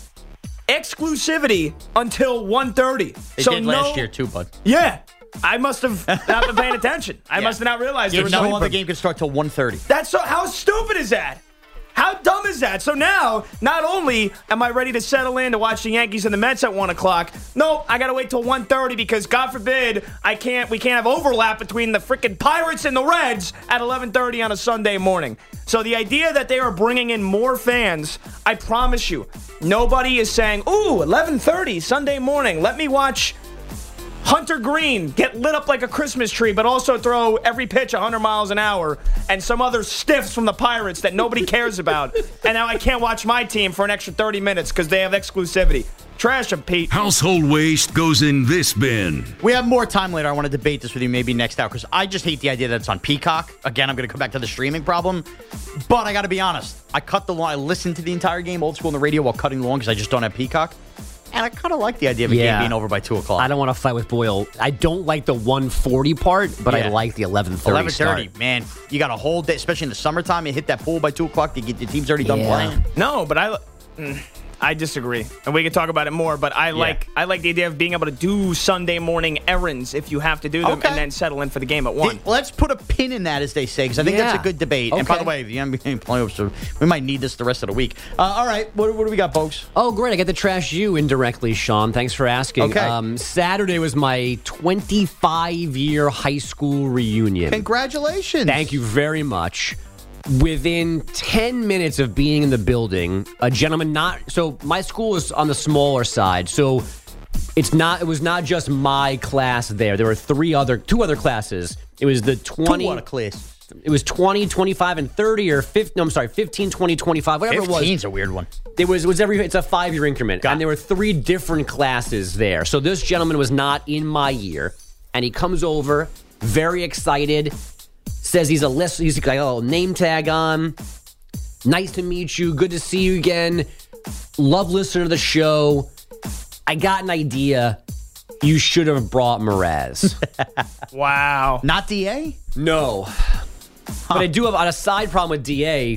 exclusivity until 1:30. They did last year too, bud. Yeah. I must have not been paying attention. I must have not realized there was no other game could start till 1:30. That's how stupid is that? How dumb is that? So now, not only am I ready to settle in to watch the Yankees and the Mets at 1 o'clock, no, I got to wait till 1:30 because, God forbid, we can't have overlap between the freaking Pirates and the Reds at 11:30 on a Sunday morning. So the idea that they are bringing in more fans, I promise you, nobody is saying, ooh, 11:30 Sunday morning, let me watch Hunter Green get lit up like a Christmas tree, but also throw every pitch 100 miles an hour, and some other stiffs from the Pirates that nobody cares about. And now I can't watch my team for an extra 30 minutes because they have exclusivity. Trash them, Pete. Household waste goes in this bin. We have more time later. I want to debate this with you maybe next hour because I just hate the idea that it's on Peacock. Again, I'm going to come back to the streaming problem. But I got to be honest. I cut the lawn. I listened to the entire game old school on the radio while cutting the lawn because I just don't have Peacock. And I kind of like the idea of a game being over by 2 o'clock. I don't want to fight with Boyle. I don't like the 1:40 part, but I like the 11:30 start. Man. You got a whole day, especially in the summertime. You hit that pool by 2 o'clock. The team's already done playing. No, but I disagree. And we can talk about it more, but I like the idea of being able to do Sunday morning errands if you have to do them and then settle in for the game at 1. Let's put a pin in that, as they say, because I think that's a good debate. Okay. And by the way, the NBA playoffs, so we might need this the rest of the week. All right, what do we got, folks? Oh, great. I get to trash you indirectly, Sean. Thanks for asking. Okay. Saturday was my 25-year high school reunion. Congratulations. Thank you very much. Within 10 minutes of being in the building, a gentleman so my school is on the smaller side, so it was not just my class there. There were two other classes. It was the 20 Two other classes. It was 20, 25, and 30, or 15, 20, 25, whatever it was. 15's a weird one. It's a 5-year increment, and there were 3 different classes there. So this gentleman was not in my year, and he comes over, very excited, says he's got a little name tag on. Nice to meet you. Good to see you again. Love listening to the show. I got an idea. You should have brought Mraz. Wow. Not DA? No. But I do have a side problem with DA.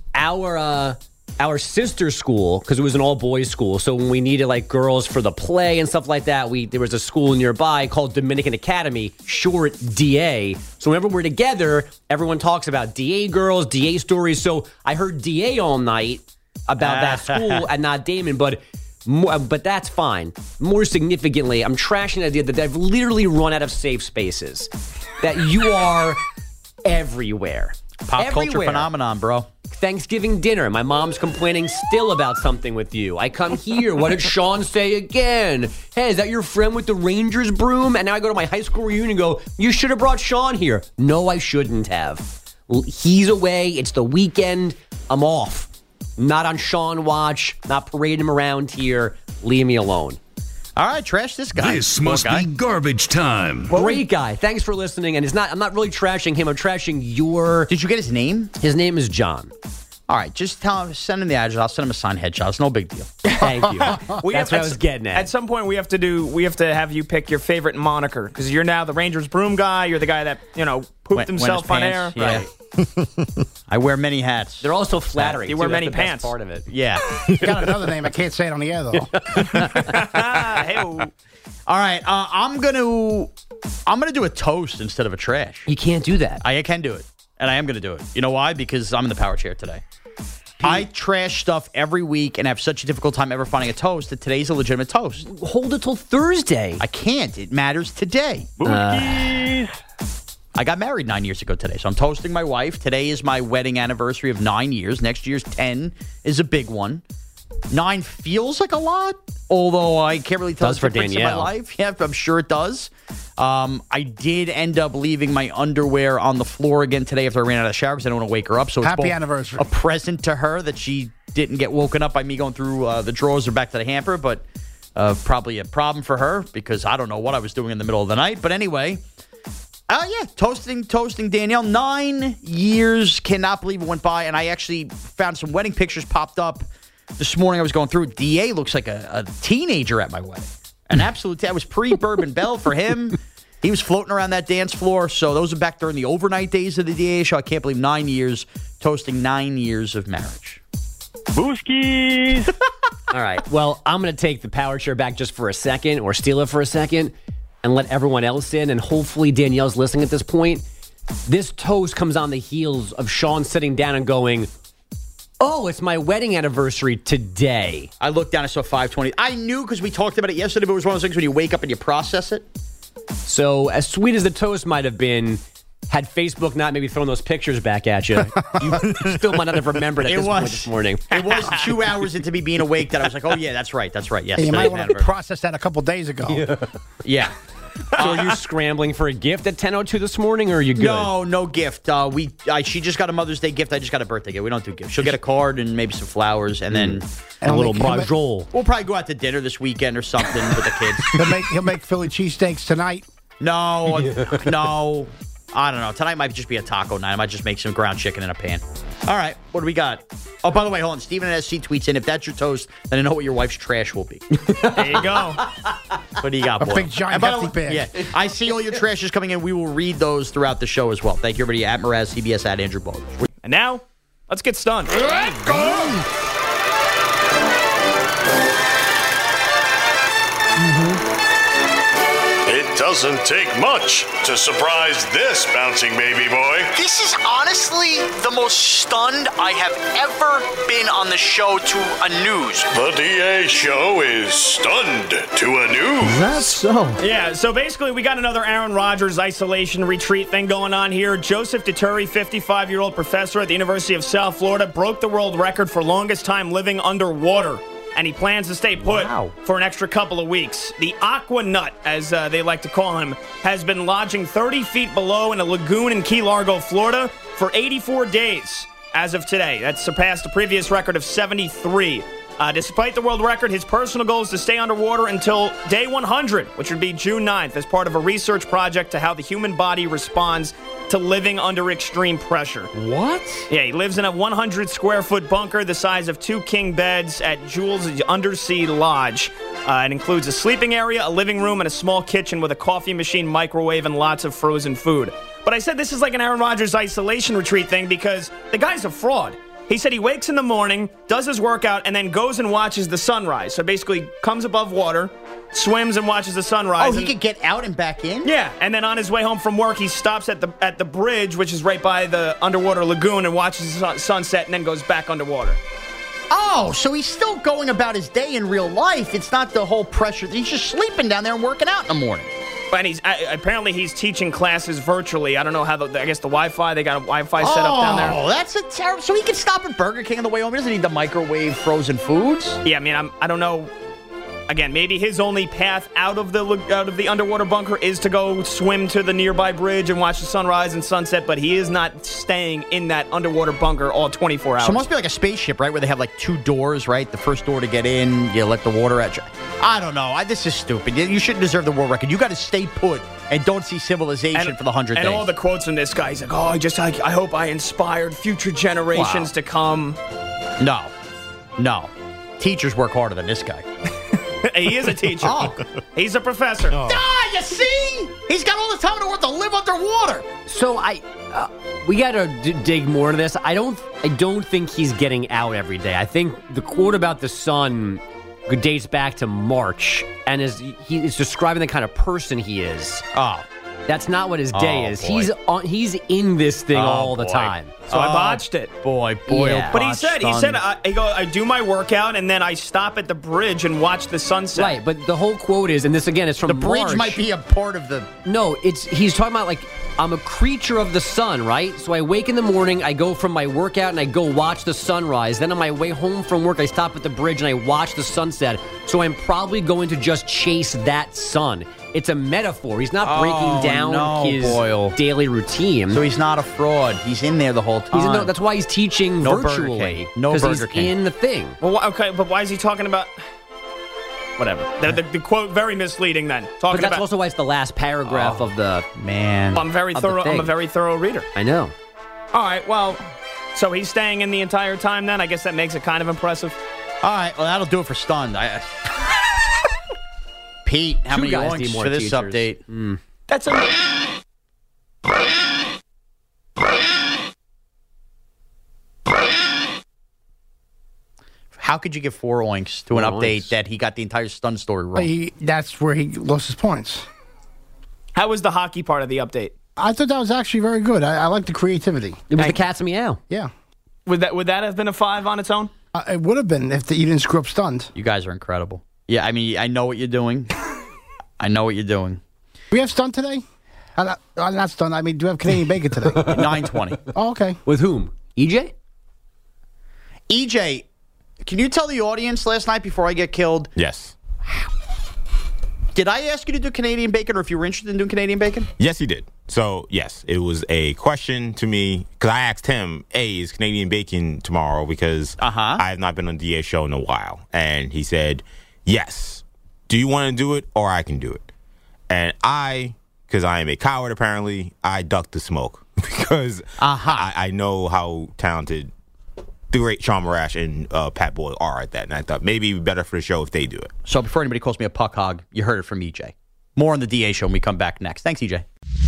Our sister school, because it was an all-boys school, so when we needed like girls for the play and stuff like that, there was a school nearby called Dominican Academy, short DA. So whenever we're together, everyone talks about DA girls, DA stories. So I heard DA all night about that school and not Damon, but that's fine. More significantly, I'm trashing the idea that I've literally run out of safe spaces. That you are everywhere. Pop culture phenomenon, bro. Thanksgiving dinner. My mom's complaining still about something with you. I come here. What did Sean say again? Hey, is that your friend with the Rangers broom? And now I go to my high school reunion and go, you should have brought Sean here. No, I shouldn't have. He's away. It's the weekend. I'm off. Not on Sean watch. Not parading him around here. Leave me alone. All right, trash this guy. This must be garbage time. Great guy. Thanks for listening. And I'm not really trashing him. I'm trashing your... Did you get his name? His name is John. All right, just send him the address. I'll send him a signed headshot. It's no big deal. Thank you. That's what I was getting at. At some point, we have to have you pick your favorite moniker, because you're now the Rangers broom guy. You're the guy that pooped himself on air. Yeah. Right. I wear many hats. They're also flattering. You wear too. many That's the pants. best part of it. Yeah. You got another name. I can't say it on the air, though. Hey-o. All right, I'm gonna do a toast instead of a trash. You can't do that. I can do it, and I am gonna do it. You know why? Because I'm in the power chair today. I trash stuff every week and have such a difficult time ever finding a toast that today's a legitimate toast. Hold it till Thursday. I can't. It matters today. I got married 9 years ago today, so I'm toasting my wife. Today is my wedding anniversary of 9 years. Next year's 10 is a big one. 9 feels like a lot, although I can't really tell the difference in my life. Yeah, I'm sure it does. I did end up leaving my underwear on the floor again today after I ran out of the shower because I don't want to wake her up. So Happy it's anniversary. A present to her that she didn't get woken up by me going through the drawers or back to the hamper, but probably a problem for her because I don't know what I was doing in the middle of the night. But anyway, toasting Danielle. 9 years, cannot believe it went by, and I actually found some wedding pictures popped up this morning. I was going through. DA looks like a teenager at my wedding. An absolute. That was pre-Bourbon Bell for him. He was floating around that dance floor. So those are back during the overnight days of the DA show. I can't believe 9 years, toasting 9 years of marriage. Booskies. All right. Well, I'm going to take the power chair back just for a second, or steal it for a second, and let everyone else in. And hopefully Danielle's listening at this point. This toast comes on the heels of Sean sitting down and going, oh, it's my wedding anniversary today. I looked down, I saw 5:20. I knew because we talked about it yesterday, but it was one of those things when you wake up and you process it. So as sweet as the toast might have been, had Facebook not maybe thrown those pictures back at you, you still might not have remembered at this point this morning. It was 2 hours into me being awake that I was like, oh, yeah, that's right. Yes. Hey, you might want to process that a couple days ago. Yeah. So are you scrambling for a gift at 10:02 this morning, or are you good? No gift. She just got a Mother's Day gift. I just got a birthday gift. We don't do gifts. She'll get a card and maybe some flowers, and then a little brajol. We'll probably go out to dinner this weekend or something with the kids. He'll make Philly cheesesteaks tonight. No. I don't know. Tonight might just be a taco night. I might just make some ground chicken in a pan. All right. What do we got? Oh, by the way, hold on. Steven at SC tweets in, if that's your toast, then I know what your wife's trash will be. There you go. What do you got, boy? A big giant hefty bag. Yeah. I see all your trashes coming in. We will read those throughout the show as well. Thank you, everybody. At Mraz, CBS, at Andrew Bogut. And now, let's get stunned. Let's go! It doesn't take much to surprise this bouncing baby boy. This is honestly the most stunned I have ever been on the show to a news. The DA show is stunned to a news. That's so. Yeah, so basically we got another Aaron Rodgers isolation retreat thing going on here. Joseph Dituri, 55-year-old professor at the University of South Florida, broke the world record for longest time living underwater. and he plans to stay put for an extra couple of weeks. The Aqua Nut, as they like to call him, has been lodging 30 feet below in a lagoon in Key Largo, Florida, for 84 days as of today. That surpassed the previous record of 73. Despite the world record, his personal goal is to stay underwater until day 100, which would be June 9th, as part of a research project to how the human body responds to living under extreme pressure. What? Yeah, he lives in a 100-square-foot bunker the size of 2 king beds at Jules Undersea Lodge. It includes a sleeping area, a living room, and a small kitchen with a coffee machine, microwave, and lots of frozen food. But I said this is like an Aaron Rodgers isolation retreat thing because the guy's a fraud. He said he wakes in the morning, does his workout, and then goes and watches the sunrise. So basically comes above water, swims and watches the sunrise. Oh, he could get out and back in? Yeah, and then on his way home from work, he stops at the bridge, which is right by the underwater lagoon, and watches the sunset and then goes back underwater. Oh, so he's still going about his day in real life. It's not the whole pressure. He's just sleeping down there and working out in the morning. And apparently he's teaching classes virtually. I don't know how I guess the Wi-Fi, they got a Wi-Fi set up down there. Oh, that's a terrible. So he can stop at Burger King on the way home. He doesn't need the microwave frozen foods. Yeah, I mean, I don't know. Again, maybe his only path out of the underwater bunker is to go swim to the nearby bridge and watch the sunrise and sunset, but he is not staying in that underwater bunker all 24 hours. So it must be like a spaceship, right, where they have like 2 doors, right? The first door to get in, you let the water out. I don't know. This is stupid. You shouldn't deserve the world record. You got to stay put and don't see civilization for the 100 days. And all the quotes from this guy, he's like, I hope I inspired future generations to come. No. Teachers work harder than this guy. He is a teacher. He's a professor. You see? He's got all the time in the world to live underwater. So we got to dig more into this. I don't think he's getting out every day. I think the quote about the sun dates back to March and is describing the kind of person he is. That's not what his day is. Boy. He's in this thing all the time. So I botched it. Boy. Yeah. But he said I do my workout and then I stop at the bridge and watch the sunset. Right, but the whole quote is, and this again is from the bridge March. might be a part of the. No, he's talking about like I'm a creature of the sun, right? So I wake in the morning, I go from my workout and I go watch the sunrise. Then on my way home from work, I stop at the bridge and I watch the sunset. So I'm probably going to just chase that sun. It's a metaphor. He's not breaking down his daily routine. So he's not a fraud. He's in there the whole time. That's why he's teaching virtually. No Burger he's King. in the thing. Well, okay, but why is he talking about... Whatever. The quote, very misleading then. But that's also why it's the last paragraph of the... Man. I'm very thorough. I'm a very thorough reader. I know. All right, well, so he's staying in the entire time then? I guess that makes it kind of impressive. All right, well, that'll do it for Stunned. Pete, how many oinks for this update? That's How could you give 4 oinks to an update that he got the entire Stunned story wrong? That's where he lost his points. How was the hockey part of the update? I thought that was actually very good. I like the creativity. It was the cat's meow. Yeah. Would that have been a 5 on its own? It would have been if you didn't screw up Stunned. You guys are incredible. Yeah, I mean, I know what you're doing. We have Stunned today? Not Stunned. I mean, do we have Canadian Bacon today? 9:20. Oh, okay. With whom? EJ? EJ, can you tell the audience last night before I get killed? Yes. Did I ask you to do Canadian Bacon or if you were interested in doing Canadian Bacon? Yes, he did. So, yes, it was a question to me because I asked him, is Canadian Bacon tomorrow? Because I have not been on DA's show in a while. And he said, yes. Do you want to do it or I can do it? And because I am a coward apparently, I ducked the smoke because I know how talented the great Sean Marash and Pat Boyle are at that. And I thought maybe it'd be better for the show if they do it. So before anybody calls me a puck hog, you heard it from EJ. More on the DA show when we come back next. Thanks, EJ.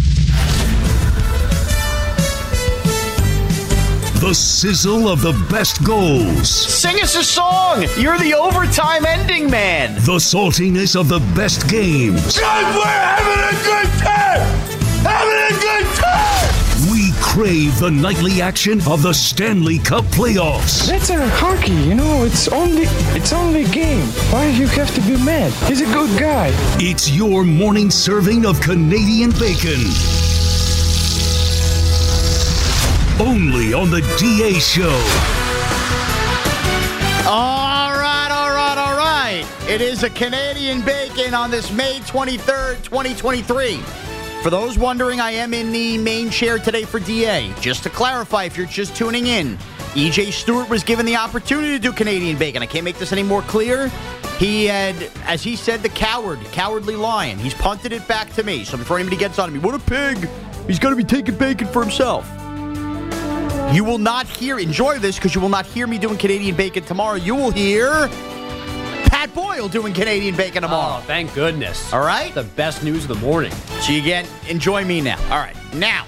The sizzle of the best goals. Sing us a song. You're the overtime ending man. The saltiness of the best games. God, we're having a good time. Having a good time. We crave the nightly action of the Stanley Cup playoffs. That's a hockey, it's only a game. Why do you have to be mad? He's a good guy. It's your morning serving of Canadian Bacon. Only on the DA Show. All right. It is a Canadian Bacon on this May 23rd, 2023. For those wondering, I am in the main chair today for DA. Just to clarify, if you're just tuning in, E.J. Stewart was given the opportunity to do Canadian Bacon. I can't make this any more clear. He had, as he said, the cowardly lion. He's punted it back to me. So before anybody gets on me, what a pig. He's going to be taking bacon for himself. You will not enjoy this because you will not hear me doing Canadian Bacon tomorrow. You will hear Pat Boyle doing Canadian Bacon tomorrow. Oh, thank goodness. All right? The best news of the morning. So you get, enjoy me now. All right. Now,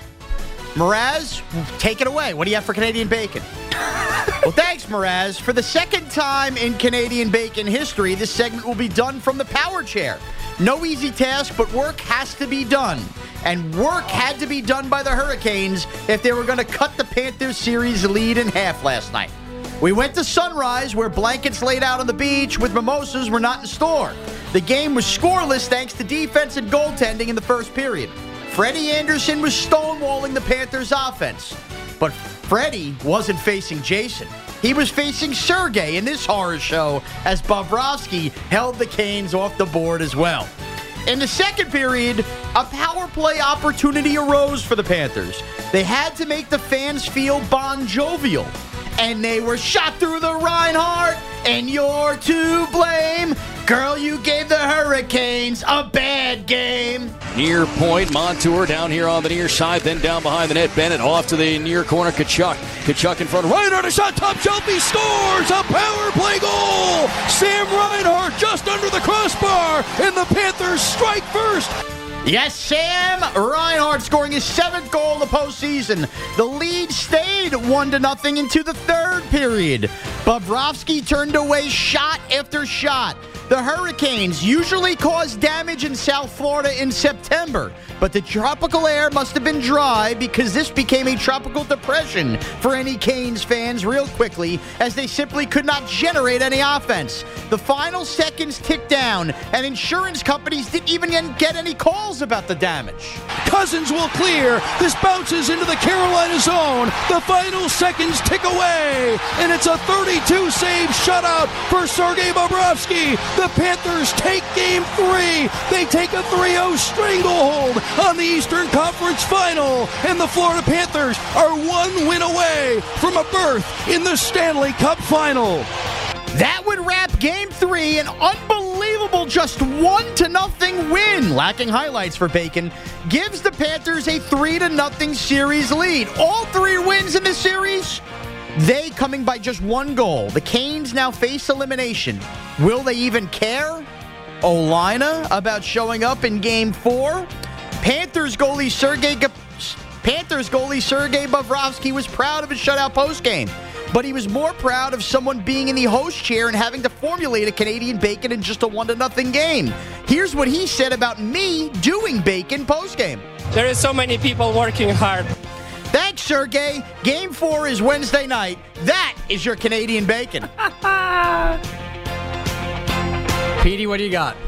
Mraz, take it away. What do you have for Canadian Bacon? Well, thanks, Mraz. For the second time in Canadian Bacon history, this segment will be done from the power chair. No easy task, but work has to be done. And work had to be done by the Hurricanes if they were going to cut the Panthers series lead in half last night. We went to Sunrise, where blankets laid out on the beach with mimosas were not in store. The game was scoreless thanks to defense and goaltending in the first period. Freddie Anderson was stonewalling the Panthers' offense. But Freddie wasn't facing Jason. He was facing Sergei in this horror show as Bobrovsky held the Canes off the board as well. In the second period, a power play opportunity arose for the Panthers. They had to make the fans feel Bon Jovial. And they were shot through the Reinhardt, and you're to blame. Girl, you gave the Hurricanes a bad game. Near point, Montour down here on the near side, then down behind the net. Bennett off to the near corner, Kachuk. Kachuk in front, Reinhardt, a shot, top shelf, he scores! A power play goal! Sam Reinhardt just under the crossbar, and the Panthers strike first. Yes, Sam Reinhardt scoring his 7th goal in the postseason. The lead stayed 1-0 into the third period. Bobrovsky turned away shot after shot. The Hurricanes usually cause damage in South Florida in September, but the tropical air must have been dry because this became a tropical depression for any Canes fans real quickly, as they simply could not generate any offense. The final seconds ticked down, and insurance companies didn't even get any calls about the damage. Cousins will clear. This bounces into the Carolina zone. The final seconds tick away, and it's a 32-save shutout for Sergei Bobrovsky. The Panthers take Game 3. They take a 3-0 stranglehold on the Eastern Conference Final, and the Florida Panthers are one win away from a berth in the Stanley Cup Final. That would wrap Game 3, an unbelievable just 1-0 win, lacking highlights for Bacon, gives the Panthers a 3-0 series lead. All 3 wins in this series, they coming by just 1 goal. The Canes now face elimination. Will they even care? Olina about showing up in Game 4? Panthers goalie Sergei Bobrovsky was proud of his shutout postgame, but he was more proud of someone being in the host chair and having to formulate a Canadian Bacon in just a 1-0 game. Here's what he said about me doing Bacon postgame. There is so many people working hard. Thanks, Sergey. Game 4 is Wednesday night. That is your Canadian Bacon. Petey, what do you got?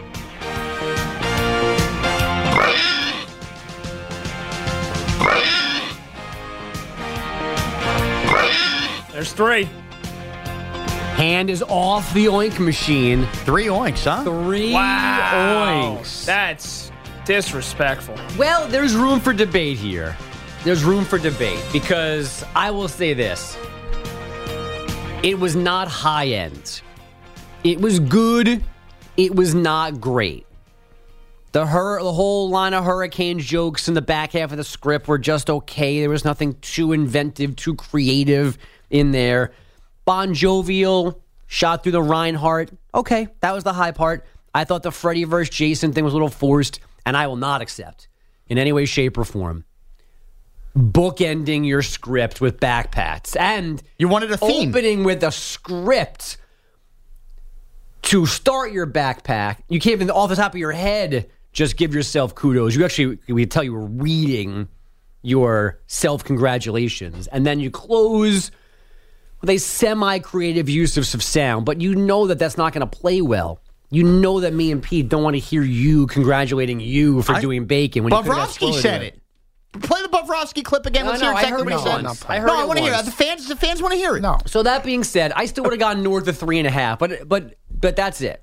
There's 3. Hand is off the oink machine. 3 oinks, huh? 3 Wow. oinks. That's disrespectful. Well, there's room for debate here. There's room for debate because I will say this. It was not high end. It was good. It was not great. The whole line of Hurricanes jokes in the back half of the script were just okay. There was nothing too inventive, too creative in there. Bon Jovial shot through the Reinhardt. Okay, that was the high part. I thought the Freddie versus Jason thing was a little forced, and I will not accept in any way, shape, or form bookending your script with backpats. And you wanted a theme. Opening with a script to start your backpack. You can't even, off the top of your head, just give yourself kudos. You actually, we can tell you were reading your self-congratulations. And then you close with a semi-creative use of sound. But you know that that's not going to play well. You know that me and Pete don't want to hear you congratulating you for doing bacon. When Bobrovsky said it. Play the Bobrovsky clip again. Let's hear exactly what he said. I want to hear it. The fans want to hear it. No. So that being said, I still would have gone north of 3.5, but that's it.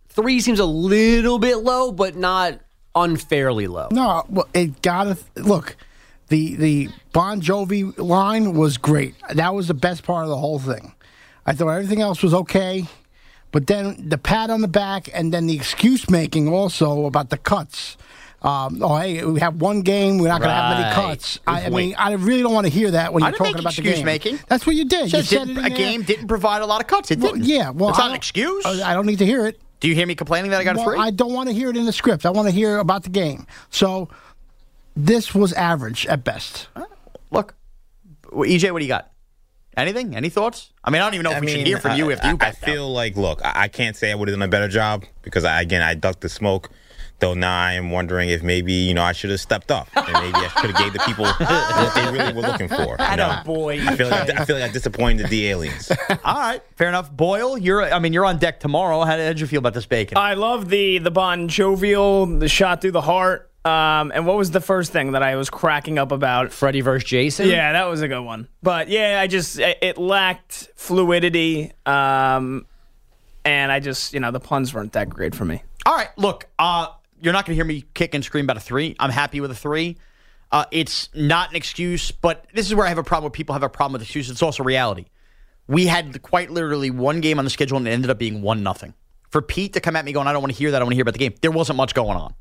3 seems a little bit low, but not unfairly low. No, well, it gotta look. The Bon Jovi line was great. That was the best part of the whole thing. I thought everything else was okay, but then the pat on the back and then the excuse making also about the cuts. Hey, we have one game. We're not going to have many cuts. I mean, I really don't want to hear that when you're talking about the game. Excuse making. That's what you did. You said a game didn't provide a lot of cuts. It didn't. Yeah, well, it's not an excuse. I don't need to hear it. Do you hear me complaining that I got a 3? I don't want to hear it in the script. I want to hear about the game. So this was average at best. Look, EJ, what do you got? Anything? Any thoughts? I mean, I don't even know if we should hear from you after you I feel like, look, I can't say I would have done a better job because, I ducked the smoke. Though now I am wondering if maybe, I should have stepped up and maybe I should have gave the people what they really were looking for. Boy, I feel like I disappointed the aliens. All right, fair enough. Boyle, you're on deck tomorrow. How did you feel about this bacon? I love the Bon Jovial, the shot through the heart. And what was the first thing that I was cracking up about? Freddy versus Jason? Yeah, that was a good one. But yeah, it lacked fluidity. And I just, the puns weren't that great for me. All right, look, you're not going to hear me kick and scream about a 3. I'm happy with a 3. It's not an excuse, but this is where I have a problem where people have a problem with excuses. It's also reality. We had quite literally one game on the schedule and it ended up being 1-0. For Pete to come at me going, I don't want to hear that, I want to hear about the game. There wasn't much going on.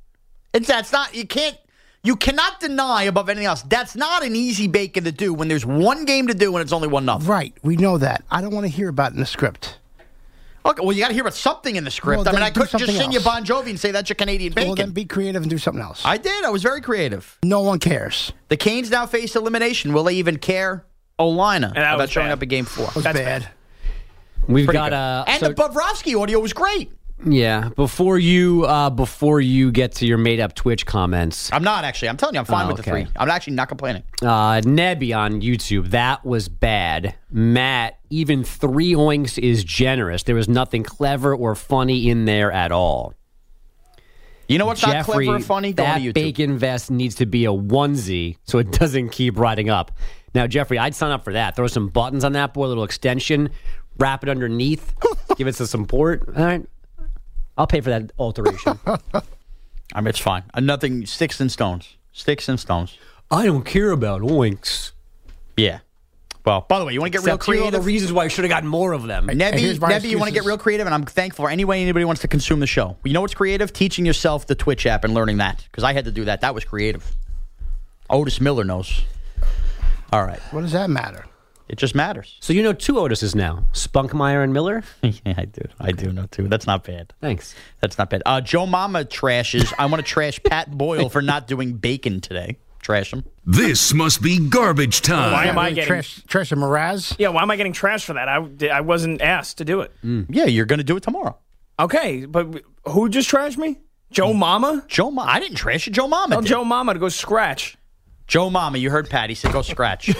You cannot deny above anything else. That's not an easy bacon to do when there's one game to do and it's only 1-0. Right, we know that. I don't want to hear about it in the script. Okay, well, you got to hear about something in the script. Well, I couldn't just sing you Bon Jovi and say that's your Canadian bacon. Well, then be creative and do something else. I did. I was very creative. No one cares. The Canes now face elimination. Will they even care? Olina about showing up at Game 4. That's bad. We've Pretty got good. The Bobrovsky audio was great. Yeah, before you get to your made-up Twitch comments. I'm not, actually. I'm telling you, I'm fine with the 3. I'm actually not complaining. Nebby on YouTube, that was bad. Matt, even 3 oinks is generous. There was nothing clever or funny in there at all. You know what's Jeffrey, not clever or funny? Go that to YouTube. bacon vest needs to be a onesie so it doesn't keep riding up. Now, Jeffrey, I'd sign up for that. Throw some buttons on that boy, a little extension, wrap it underneath, give it some support. All right. I'll pay for that alteration. I mean, it's fine. Nothing, sticks and stones. Sticks and stones. I don't care about oinks. Yeah. Well, by the way, you want to get real creative? All the reasons why I should have gotten more of them. Nebby, you want to get real creative? And I'm thankful for any way anybody wants to consume the show. You know what's creative? Teaching yourself the Twitch app and learning that. Because I had to do that. That was creative. Otis Miller knows. All right. What does that matter? It just matters. So you know 2 Otises now, Spunkmeyer and Miller? Yeah, I do. I do know 2. That's not bad. Thanks. That's not bad. Joe Mama trashes. I want to trash Pat Boyle for not doing bacon today. Trash him. This must be garbage time. Why am I getting trash and Mraz? Yeah, why am I getting trashed for that? I wasn't asked to do it. Yeah, you're going to do it tomorrow. Okay, but who just trashed me? Joe Mama? Joe Mama. I didn't trash you. Joe Mama. Tell Joe Mama to go scratch. Joe Mama, you heard Pat. He said go scratch.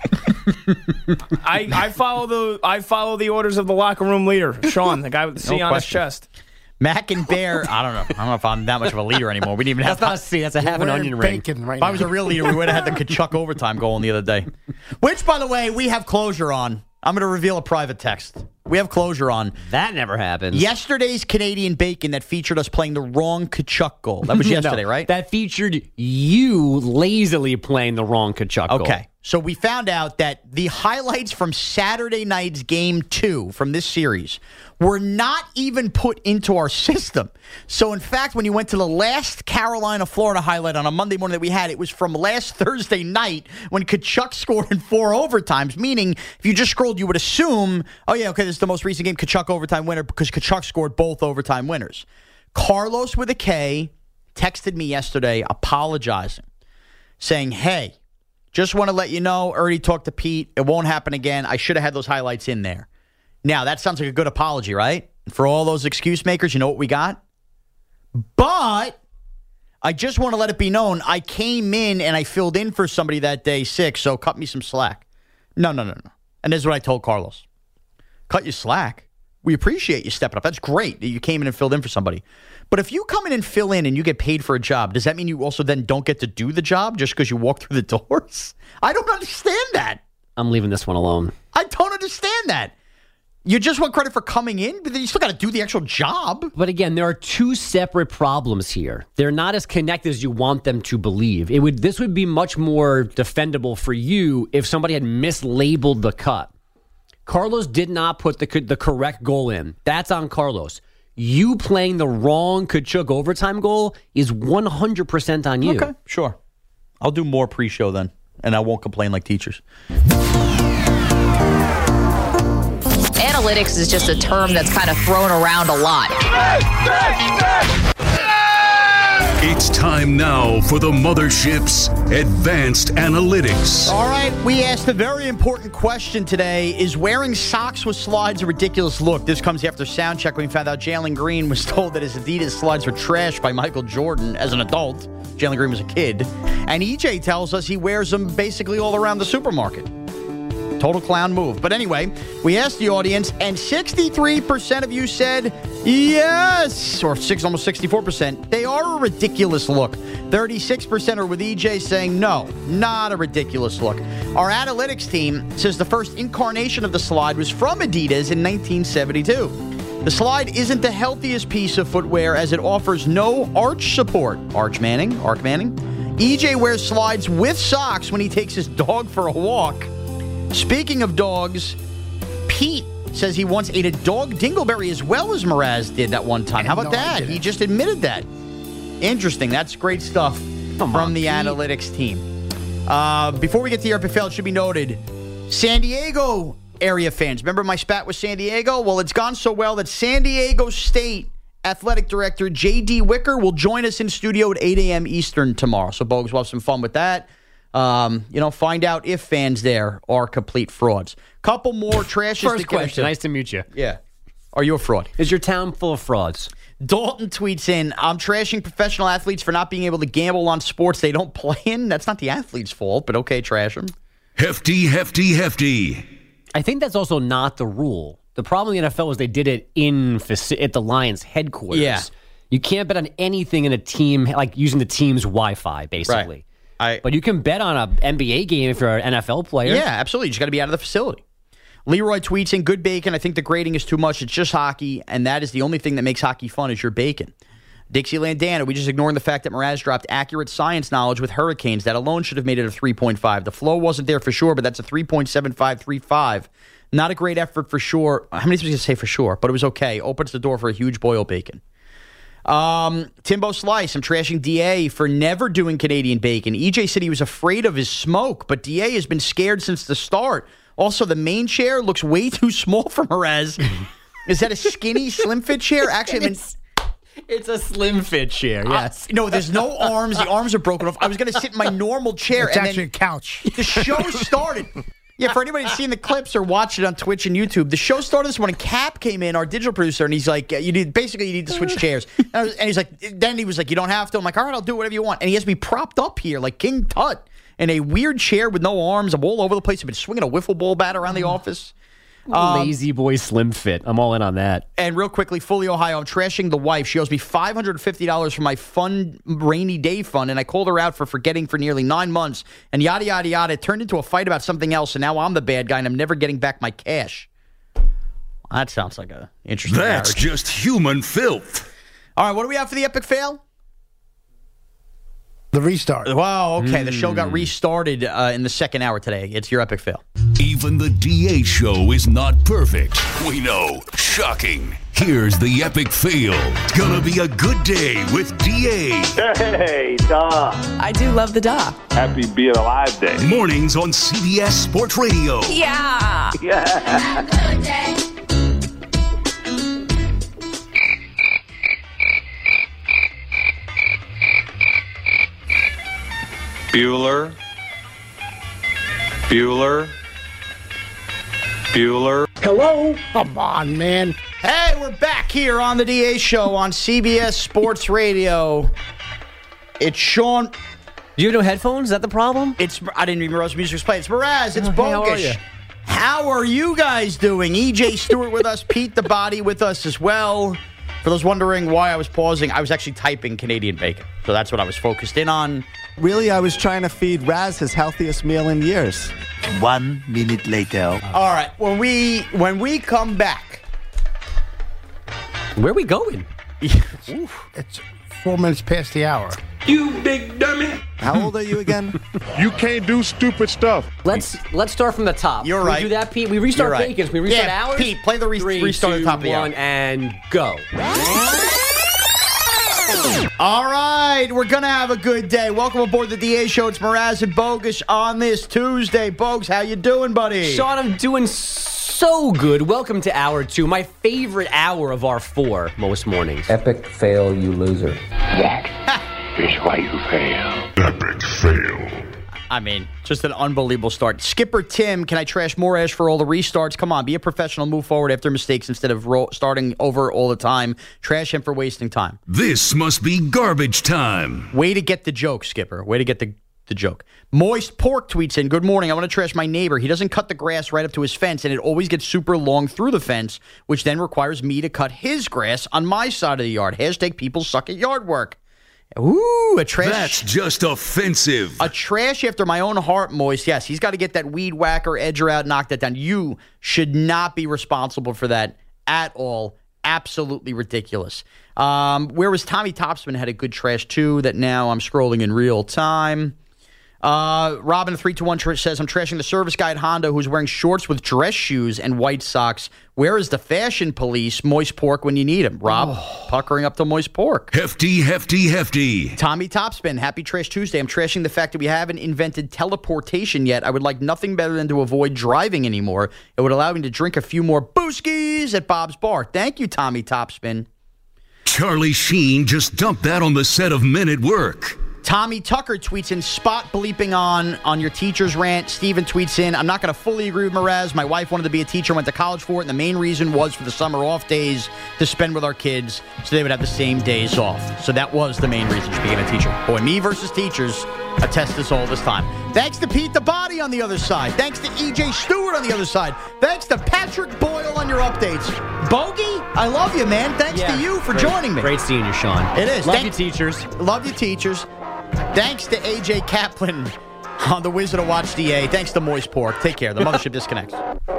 I follow the orders of the locker room leader, Sean, the guy with the C on his chest. Mac and Bear, I don't know if I'm that much of a leader anymore. We didn't even have that's not a C, that's a half an onion ring. Right if I was a real leader, we would have had the Kachuk overtime going the other day. Which, by the way, we have closure on. I'm going to reveal a private text. We have closure on. That never happened. Yesterday's Canadian bacon that featured us playing the wrong Kachuk goal. That was yesterday, right? That featured you lazily playing the wrong Kachuk goal. Okay. So we found out that the highlights from Saturday night's Game 2 from this series were not even put into our system. So, in fact, when you went to the last Carolina-Florida highlight on a Monday morning that we had, it was from last Thursday night when Kachuk scored in 4 overtimes, meaning if you just scrolled, you would assume, oh, yeah, okay, this is the most recent game, Kachuk overtime winner, because Kachuk scored both overtime winners. Carlos with a K texted me yesterday apologizing, saying, hey, just want to let you know, already talked to Pete. It won't happen again. I should have had those highlights in there. Now, that sounds like a good apology, right? For all those excuse makers, you know what we got? But I just want to let it be known, I came in and I filled in for somebody that day sick, so cut me some slack. No. And this is what I told Carlos. Cut you slack? We appreciate you stepping up. That's great that you came in and filled in for somebody. But if you come in and fill in and you get paid for a job, does that mean you also then don't get to do the job just because you walk through the doors? I don't understand that. I'm leaving this one alone. I don't understand that. You just want credit for coming in, but then you still got to do the actual job. But again, there are two separate problems here. They're not as connected as you want them to believe. This would be much more defendable for you if somebody had mislabeled the cut. Carlos did not put the correct goal in. That's on Carlos. You playing the wrong Kachuk overtime goal is 100% on you. Okay, sure. I'll do more pre-show then, and I won't complain like teachers. Analytics is just a term that's kind of thrown around a lot. It's time now for the Mothership's Advanced Analytics. All right, we asked a very important question today. Is wearing socks with slides a ridiculous look? This comes after sound check when we found out Jalen Green was told that his Adidas slides were trashed by Michael Jordan as an adult. Jalen Green was a kid. And EJ tells us he wears them basically all around the supermarket. Total clown move. But anyway, we asked the audience, and 63% of you said yes, or almost 64%. They are a ridiculous look. 36% are with EJ saying no, not a ridiculous look. Our analytics team says the first incarnation of the slide was from Adidas in 1972. The slide isn't the healthiest piece of footwear as it offers no arch support. Arch Manning. EJ wears slides with socks when he takes his dog for a walk. Speaking of dogs, Pete says he once ate a dog dingleberry as well as Mraz did that one time. How about that? He just admitted that. Interesting. That's great stuff from the analytics team. Before we get to your epic fail, it should be noted, San Diego area fans. Remember my spat with San Diego? Well, it's gone so well that San Diego State Athletic Director J.D. Wicker will join us in studio at 8 a.m. Eastern tomorrow. So, Bogues, we'll have some fun with that. Find out if fans there are complete frauds. Couple more trashes. First question. Nice to meet you. Yeah. Are you a fraud? Is your town full of frauds? Dalton tweets in, I'm trashing professional athletes for not being able to gamble on sports they don't play in. That's not the athlete's fault, but okay, trash them. Hefty. I think that's also not the rule. The problem in the NFL is they did it at the Lions headquarters. Yeah. You can't bet on anything in a team, like using the team's Wi-Fi, basically. Right. But you can bet on an NBA game if you're an NFL player. Yeah, absolutely. You just got to be out of the facility. Leroy tweets in, good bacon. I think the grading is too much. It's just hockey, and that is the only thing that makes hockey fun is your bacon. Dixieland Dan, are we just ignoring the fact that Mraz dropped accurate science knowledge with hurricanes? That alone should have made it a 3.5. The flow wasn't there for sure, but that's a 3.7535. Not a great effort for sure. How many times was going to say for sure? But it was okay. Opens the door for a huge boiled bacon. Timbo Slice, I'm trashing DA for never doing Canadian bacon. EJ said he was afraid of his smoke, but DA has been scared since the start. Also, the main chair looks way too small for Mraz. Is that a skinny, slim fit chair? Actually, it's a slim fit chair, yes. No, there's no arms. The arms are broken off. I was going to sit in my normal chair. It's actually a couch. The show started. Yeah, for anybody who's seen the clips or watched it on Twitch and YouTube, the show started this morning. Cap came in, our digital producer, and he's like, you need to switch chairs. And he's like, then he was like, you don't have to. I'm like, all right, I'll do whatever you want. And he has me propped up here like King Tut in a weird chair with no arms. I'm all over the place. I've been swinging a wiffle ball bat around the office. Lazy boy slim fit. I'm all in on that. And real quickly, Fully, Ohio, I'm trashing the wife. She owes me $550 for my fun rainy day fund, and I called her out for forgetting for nearly 9 months, and yada, yada, yada. It turned into a fight about something else, and now I'm the bad guy, and I'm never getting back my cash. That sounds like an interesting That's marriage. just human filth. All right, what do we have for the epic fail? The restart. Wow, okay. The show got restarted in the second hour today. It's your epic fail. Even the DA show is not perfect. We know. Shocking. Here's the epic fail. It's gonna be a good day with DA. Hey, Da. I do love the Da. Happy Being Alive Day. Mornings on CBS Sports Radio. Yeah. Yeah. Bueller. Hello? Come on, man. Hey, we're back here on the DA show on CBS Sports Radio. It's Sean. Do you have no headphones? Is that the problem? I didn't even realize the music was playing. It's Mraz. It's Bogush. How are you? How are you guys doing? EJ Stewart with us. Pete the Body with us as well. For those wondering why I was pausing, I was actually typing Canadian bacon. So that's what I was focused in on. Really, I was trying to feed Raz his healthiest meal in years. 1 minute later. All right, when we come back, where are we going? It's 4 minutes past the hour. You big dummy. How old are you again? You can't do stupid stuff. Let's start from the top. You're Can right. We do that, Pete. We restart Bacon. We restart ours. Pete, play the restart at the top of the hour. 3, 2, 1, and go. All right, we're going to have a good day. Welcome aboard the DA Show. It's Mraz and Bogusch on this Tuesday. Bogusch, how you doing, buddy? Sean, I'm doing so good. Welcome to hour 2, my favorite hour of our 4 most mornings. Epic fail, you loser. That is why you fail. Epic fail. I mean, just an unbelievable start. Skipper Tim, can I trash Morash for all the restarts? Come on, be a professional, move forward after mistakes instead of starting over all the time. Trash him for wasting time. This must be garbage time. Way to get the joke, Skipper. Way to get the joke. Moist Pork tweets in, good morning. I want to trash my neighbor. He doesn't cut the grass right up to his fence, and it always gets super long through the fence, which then requires me to cut his grass on my side of the yard. Hashtag people suck at yard work. Ooh, a trash. That's just offensive. A trash after my own heart, Moist. Yes, he's got to get that weed whacker, edger out, knock that down. You should not be responsible for that at all. Absolutely ridiculous. Whereas Tommy Topsman had a good trash too that now I'm scrolling in real time. Robin 321 says, I'm trashing the service guy at Honda who's wearing shorts with dress shoes and white socks. Where is the fashion police, Moist Pork, when you need him? Rob, puckering up to Moist Pork. Hefty, hefty, hefty. Tommy Topspin, happy Trash Tuesday. I'm trashing the fact that we haven't invented teleportation yet. I would like nothing better than to avoid driving anymore. It would allow me to drink a few more Booskies at Bob's Bar. Thank you, Tommy Topspin. Charlie Sheen just dumped that on the set of Men at Work. Tommy Tucker tweets in, spot bleeping on your teacher's rant. Steven tweets in, I'm not going to fully agree with Mraz. My wife wanted to be a teacher, went to college for it, and the main reason was for the summer off days to spend with our kids so they would have the same days off. So that was the main reason she became a teacher. Boy, me versus teachers attest this all this time. Thanks to Pete the Body on the other side. Thanks to E.J. Stewart on the other side. Thanks to Patrick Boyle on your updates. Bogey, I love you, man. Thanks to you for joining me. Great seeing you, Sean. It is. Love you, teachers. Love you, teachers. Thanks to AJ Kaplan on the Wizard of Watch DA. Thanks to Moist Pork. Take care. The Mothership disconnects.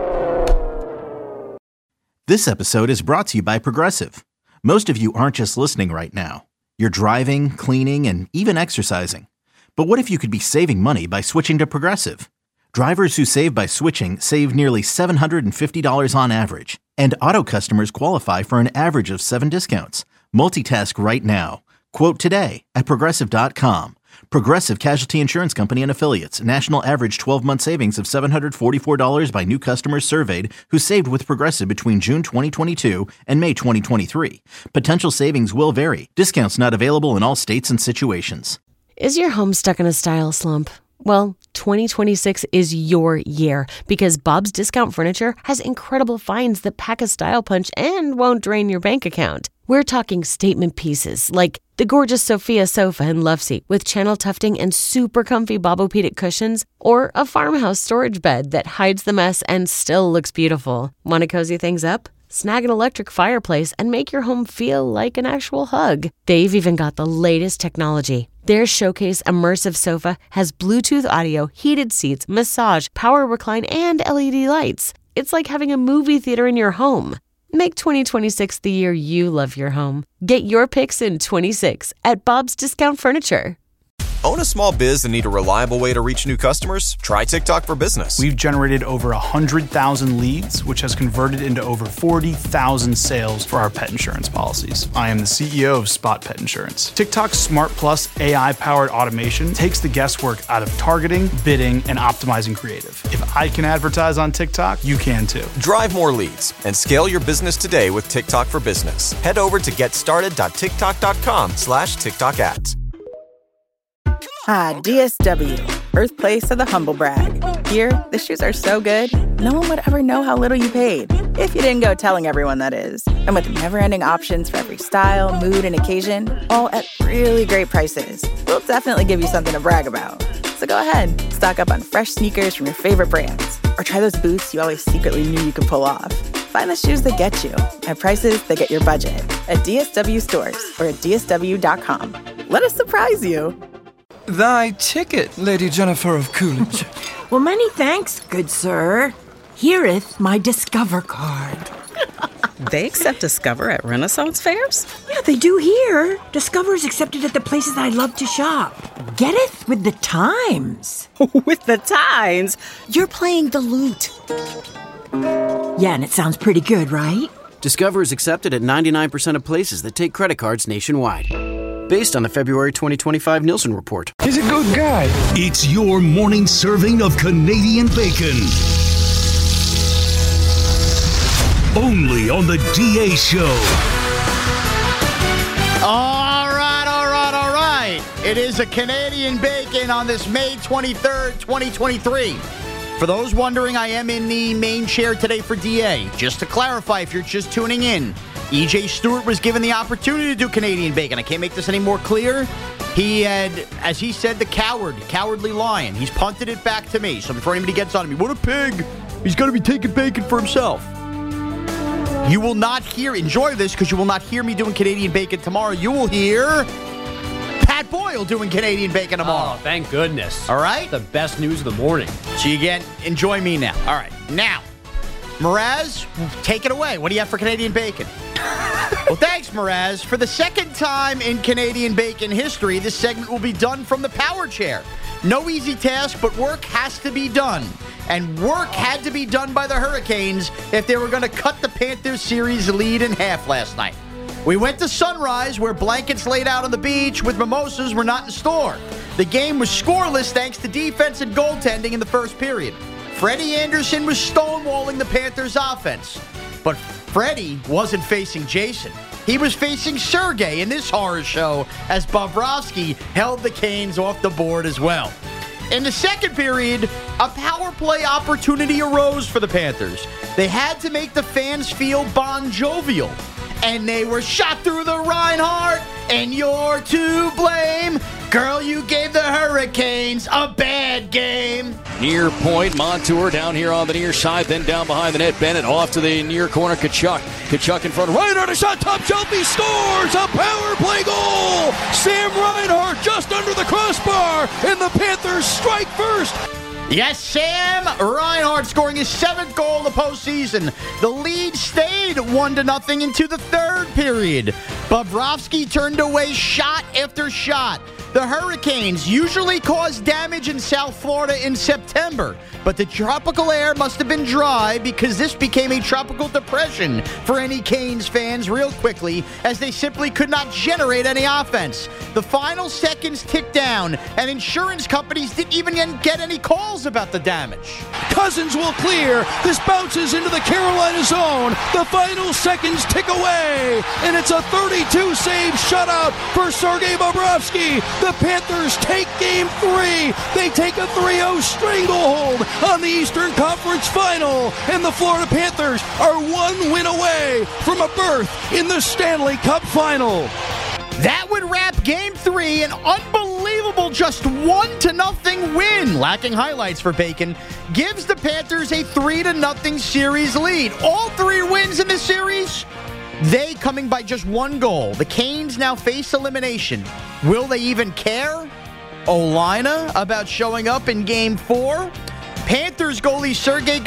This episode is brought to you by Progressive. Most of you aren't just listening right now. You're driving, cleaning, and even exercising. But what if you could be saving money by switching to Progressive? Drivers who save by switching save nearly $750 on average. And auto customers qualify for an average of 7 discounts. Multitask right now. Quote today at Progressive.com. Progressive Casualty Insurance Company and Affiliates. National average 12-month savings of $744 by new customers surveyed who saved with Progressive between June 2022 and May 2023. Potential savings will vary. Discounts not available in all states and situations. Is your home stuck in a style slump? Well, 2026 is your year because Bob's Discount Furniture has incredible finds that pack a style punch and won't drain your bank account. We're talking statement pieces like the gorgeous Sophia sofa and love seat with channel tufting and super comfy Bobopedic cushions, or a farmhouse storage bed that hides the mess and still looks beautiful. Want to cozy things up? Snag an electric fireplace and make your home feel like an actual hug. They've even got the latest technology. Their Showcase Immersive Sofa has Bluetooth audio, heated seats, massage, power recline, and LED lights. It's like having a movie theater in your home. Make 2026 the year you love your home. Get your picks in 26 at Bob's Discount Furniture. Own a small biz and need a reliable way to reach new customers? Try TikTok for Business. We've generated over 100,000 leads, which has converted into over 40,000 sales for our pet insurance policies. I am the CEO of Spot Pet Insurance. TikTok's Smart Plus AI-powered automation takes the guesswork out of targeting, bidding, and optimizing creative. If I can advertise on TikTok, you can too. Drive more leads and scale your business today with TikTok for Business. Head over to getstarted.tiktok.com/TikTok ads. Ah, DSW, birthplace of the humble brag. Here, the shoes are so good, no one would ever know how little you paid. If you didn't go telling everyone, that is. And with never-ending options for every style, mood, and occasion, all at really great prices, we'll definitely give you something to brag about. So go ahead, stock up on fresh sneakers from your favorite brands, or try those boots you always secretly knew you could pull off. Find the shoes that get you at prices that get your budget at DSW stores or at DSW.com. Let us surprise you. Thy ticket, Lady Jennifer of Coolidge. Well, many thanks, good sir. Here'th my Discover card. They accept Discover at Renaissance fairs? Yeah, they do here. Discover is accepted at the places I love to shop. Getteth with the times. With the times? You're playing the lute. Yeah, and it sounds pretty good, right? Discover is accepted at 99% of places that take credit cards nationwide. Based on the February 2025 Nielsen report. He's a good guy. It's your morning serving of Canadian bacon. Only on the DA Show. All right. It is a Canadian bacon on this May 23rd, 2023. For those wondering, I am in the main chair today for DA. Just to clarify, if you're just tuning in, EJ Stewart was given the opportunity to do Canadian bacon. I can't make this any more clear. He had, as he said, the cowardly lion. He's punted it back to me. So before anybody gets on me, what a pig. He's going to be taking bacon for himself. You will not enjoy this because you will not hear me doing Canadian bacon tomorrow. You will hear Pat Boyle doing Canadian bacon tomorrow. Oh, thank goodness. All right? The best news of the morning. So you get, enjoy me now. All right. Now, Mraz, take it away. What do you have for Canadian bacon? Well, thanks, Mraz. For the second time in Canadian bacon history, this segment will be done from the power chair. No easy task, but work has to be done. And work had to be done by the Hurricanes if they were going to cut the Panthers series lead in half last night. We went to Sunrise, where blankets laid out on the beach with mimosas were not in store. The game was scoreless thanks to defense and goaltending in the first period. Freddie Anderson was stonewalling the Panthers' offense. But Freddie wasn't facing Jason. He was facing Sergei in this horror show as Bobrovsky held the Canes off the board as well. In the second period, a power play opportunity arose for the Panthers. They had to make the fans feel Bon Jovial. And they were shot through the Reinhardt, and you're to blame. Girl, you gave the Hurricanes a bad game. Near point, Montour down here on the near side, then down behind the net. Bennett off to the near corner, Tkachuk. Tkachuk in front, Reinhardt, a shot, top shelf, he scores! A power play goal! Sam Reinhardt just under the crossbar, and the Panthers strike first. Yes, Sam Reinhardt scoring his 7th goal of the postseason. The lead stayed 1-0 into the third period. Bobrovsky turned away shot after shot. The Hurricanes usually cause damage in South Florida in September, but the tropical air must have been dry because this became a tropical depression for any Canes fans real quickly, as they simply could not generate any offense. The final seconds ticked down, and insurance companies didn't even get any calls about the damage. Cousins will clear. This bounces into the Carolina zone. The final seconds tick away, and it's a 32-save shutout for Sergei Bobrovsky. The Panthers take Game 3. They take a 3-0 stranglehold on the Eastern Conference Final, and the Florida Panthers are one win away from a berth in the Stanley Cup Final. That would wrap Game 3, an unbelievable just 1-0 win. Lacking highlights for Bacon, gives the Panthers a 3-0 series lead. All 3 wins in the series, they coming by just 1 goal. The Canes now face elimination. Will they even care? Olina about showing up in Game 4? Panthers goalie Sergei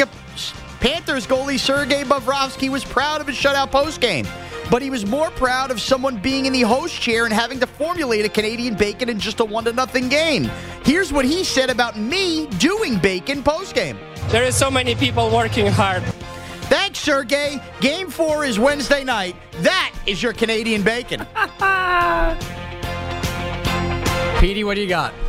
Bobrovsky was proud of his shutout postgame, but he was more proud of someone being in the host chair and having to formulate a Canadian bacon in just a 1-0 game. Here's what he said about me doing bacon postgame. There is so many people working hard. Thanks, Sergey. Game 4 is Wednesday night. That is your Canadian bacon. Petey, what do you got?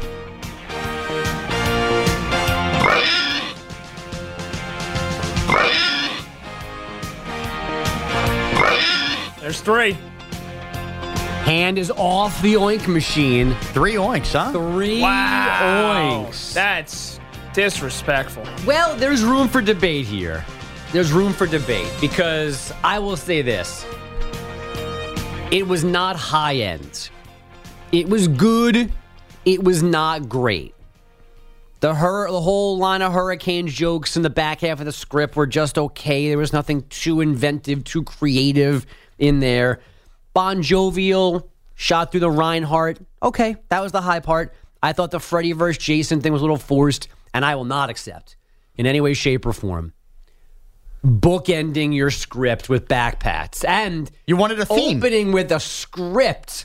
There's 3. Hand is off the oink machine. 3 oinks, huh? 3 Wow. oinks. That's disrespectful. Well, there's room for debate here. There's room for debate because I will say this. It was not high end. It was good. It was not great. The whole line of Hurricanes jokes in the back half of the script were just okay. There was nothing too inventive, too creative in there. Bon Jovial shot through the Reinhardt. Okay, that was the high part. I thought the Freddy versus Jason thing was a little forced, and I will not accept in any way, shape, or form bookending your script with backpats. And you wanted a theme. Opening with a script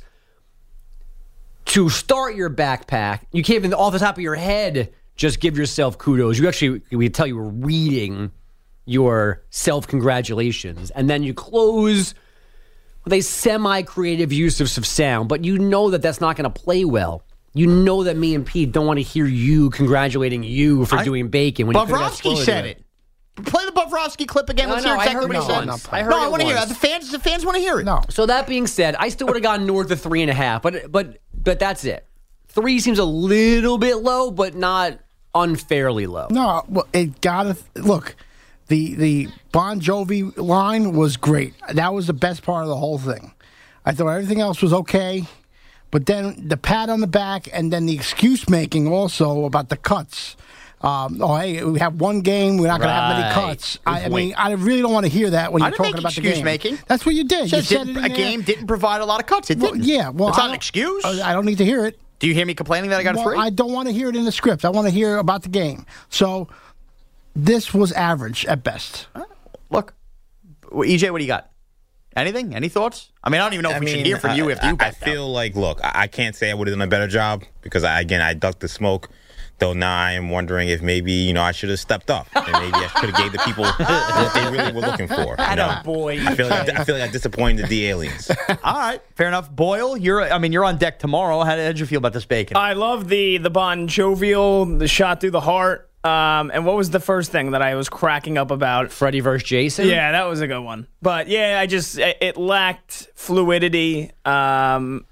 to start your backpack. You can't even, off the top of your head, just give yourself kudos. You actually, we tell you, we're reading your self-congratulations. And then you close with a semi-creative use of some sound. But you know that that's not going to play well. You know that me and Pete don't want to hear you congratulating you for doing bacon. When Bobrovsky said it. Play the Bobrovsky clip again. Let's hear exactly what he said. I want to hear it. The fans want to hear it. No. So that being said, I still would have gone north of 3.5, but that's it. 3 seems a little bit low, but not unfairly low. No, well, it gotta look. The Bon Jovi line was great. That was the best part of the whole thing. I thought everything else was okay, but then the pat on the back and then the excuse making also about the cuts. Hey, we have one game. We're not going to have many cuts. I mean, I really don't want to hear that when you're talking about the game. Excuse making. That's what you did. You said a game didn't provide a lot of cuts. It didn't. Yeah, well, it's not an excuse. I don't need to hear it. Do you hear me complaining that I got a 3? I don't want to hear it in the script. I want to hear about the game. So this was average at best. Look, EJ, what do you got? Anything? Any thoughts? I mean, I don't even know if we should hear from you after you got I feel like, look, I can't say I would have done a better job because, I ducked the smoke. Though now I am wondering if maybe, I should have stepped up and maybe I should have gave the people what they really were looking for. Boy. I feel like I disappointed the aliens. All right, fair enough. Boyle, you're on deck tomorrow. How did you feel about this bacon? I love the Bon Jovial, the shot through the heart. And what was the first thing that I was cracking up about? Freddy versus Jason? Yeah, that was a good one. But yeah, it lacked fluidity. And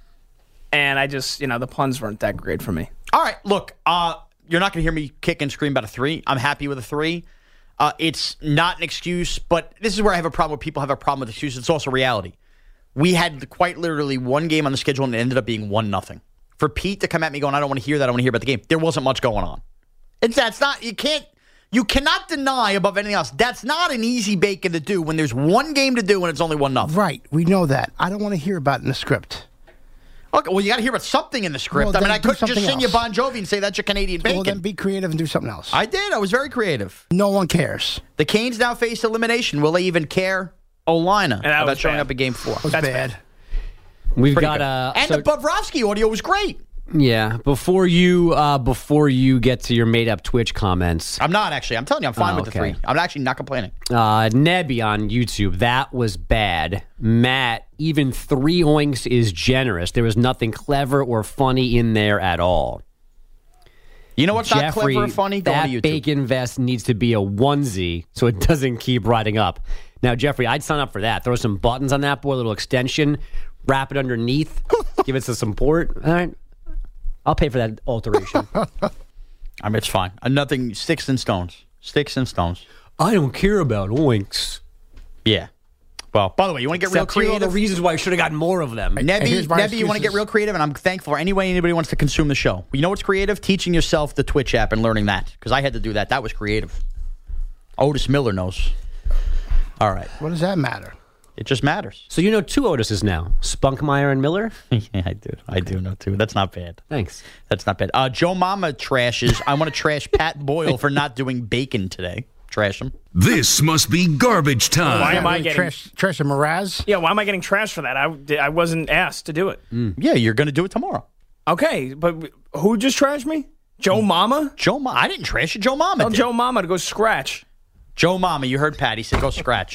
I just, the puns weren't that great for me. All right, look, you're not going to hear me kick and scream about a 3. I'm happy with a 3. It's not an excuse, but this is where I have a problem with people have a problem with excuses. It's also reality. We had quite literally one game on the schedule and it ended up being 1-0. For Pete to come at me going, I don't want to hear that, I want to hear about the game. There wasn't much going on. You cannot deny above anything else. That's not an easy bacon to do when there's one game to do and it's only 1-0. Right, we know that. I don't want to hear about it in the script. Okay, well, you got to hear about something in the script. Well, I couldn't just sing you Bon Jovi and say that's your Canadian bacon. Well, then be creative and do something else. I did. I was very creative. No one cares. The Canes now face elimination. Will they even care? Olina about showing up in Game 4. That's bad. We've Pretty got good. And the Bobrovsky audio was great. Yeah, before you get to your made-up Twitch comments. I'm not, actually. I'm telling you, I'm fine with the 3. I'm actually not complaining. Nebby on YouTube, that was bad. Matt, even 3 oinks is generous. There was nothing clever or funny in there at all. You know what's Jeffrey, not clever or funny? Go that to YouTube. bacon vest needs to be a onesie so it doesn't keep riding up. Now, Jeffrey, I'd sign up for that. Throw some buttons on that boy, a little extension, wrap it underneath, give it some support. All right. I'll pay for that alteration. I mean, it's fine. Nothing, sticks and stones. Sticks and stones. I don't care about oinks. Yeah. Well, by the way, you want to get real creative? All the reasons why I should have gotten more of them. Nebby, you want to get real creative? And I'm thankful for any way anybody wants to consume the show. You know what's creative? Teaching yourself the Twitch app and learning that. Because I had to do that. That was creative. Otis Miller knows. All right. What does that matter? It just matters. So you know 2 Otises now, Spunkmeyer and Miller? Yeah, I do know 2. That's not bad. Thanks. That's not bad. Joe Mama trashes. I want to trash Pat Boyle for not doing bacon today. Trash him. This must be garbage time. Why am I getting trash and Mraz? Yeah, why am I getting trash for that? I wasn't asked to do it. Yeah, you're going to do it tomorrow. Okay, but who just trashed me? Joe Mama? Joe Mama. I didn't trash you. Joe Mama. Oh, Joe Mama to go scratch. Joe Mama, you heard Pat. He said go scratch.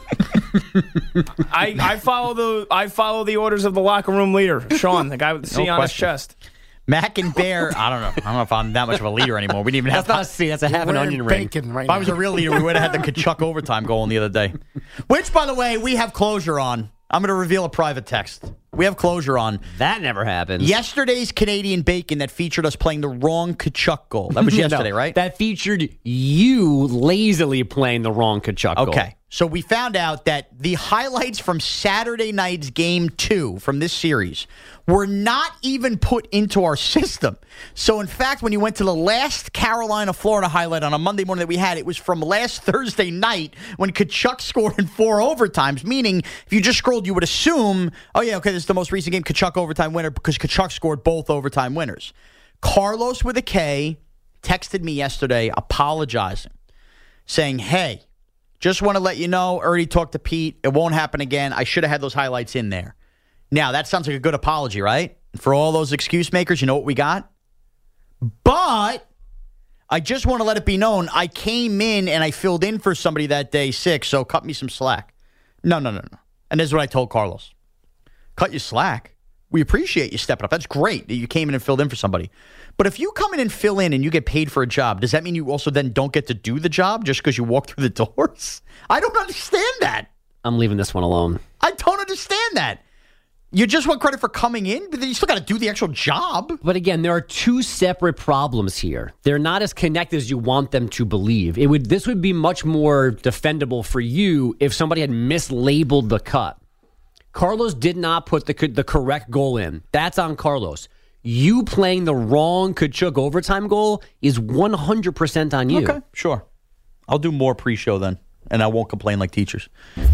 I follow the orders of the locker room leader, Sean, the guy with the C on his chest. Mac and Bear, I don't know if I'm that much of a leader anymore. We didn't even have that's not a C, that's a half an onion ring. Right if I was a real leader, we would have had the Kachuk overtime going the other day. Which, by the way, we have closure on. I'm going to reveal a private text. We have closure on. That never happened. Yesterday's Canadian bacon that featured us playing the wrong Kachuk goal. That was yesterday, right? That featured you lazily playing the wrong Kachuk goal. Okay. So we found out that the highlights from Saturday night's Game 2 from this series were not even put into our system. So, in fact, when you went to the last Carolina-Florida highlight on a Monday morning that we had, it was from last Thursday night when Kachuk scored in 4 overtimes, meaning if you just scrolled, you would assume, oh, yeah, okay, this is the most recent game, Kachuk overtime winner, because Kachuk scored both overtime winners. Carlos with a K texted me yesterday apologizing, saying, hey, just want to let you know, already talked to Pete. It won't happen again. I should have had those highlights in there. Now, that sounds like a good apology, right? For all those excuse makers, you know what we got? But I just want to let it be known, I came in and I filled in for somebody that day sick, so cut me some slack. No. And this is what I told Carlos. Cut you slack. We appreciate you stepping up. That's great that you came in and filled in for somebody. But if you come in and fill in and you get paid for a job, does that mean you also then don't get to do the job just because you walk through the doors? I don't understand that. I'm leaving this one alone. I don't understand that. You just want credit for coming in, but then you still got to do the actual job. But again, there are two separate problems here. They're not as connected as you want them to believe. This would be much more defendable for you if somebody had mislabeled the cut. Carlos did not put the correct goal in. That's on Carlos. You playing the wrong Kachuk overtime goal is 100% on you. Okay, sure. I'll do more pre-show then, and I won't complain like teachers.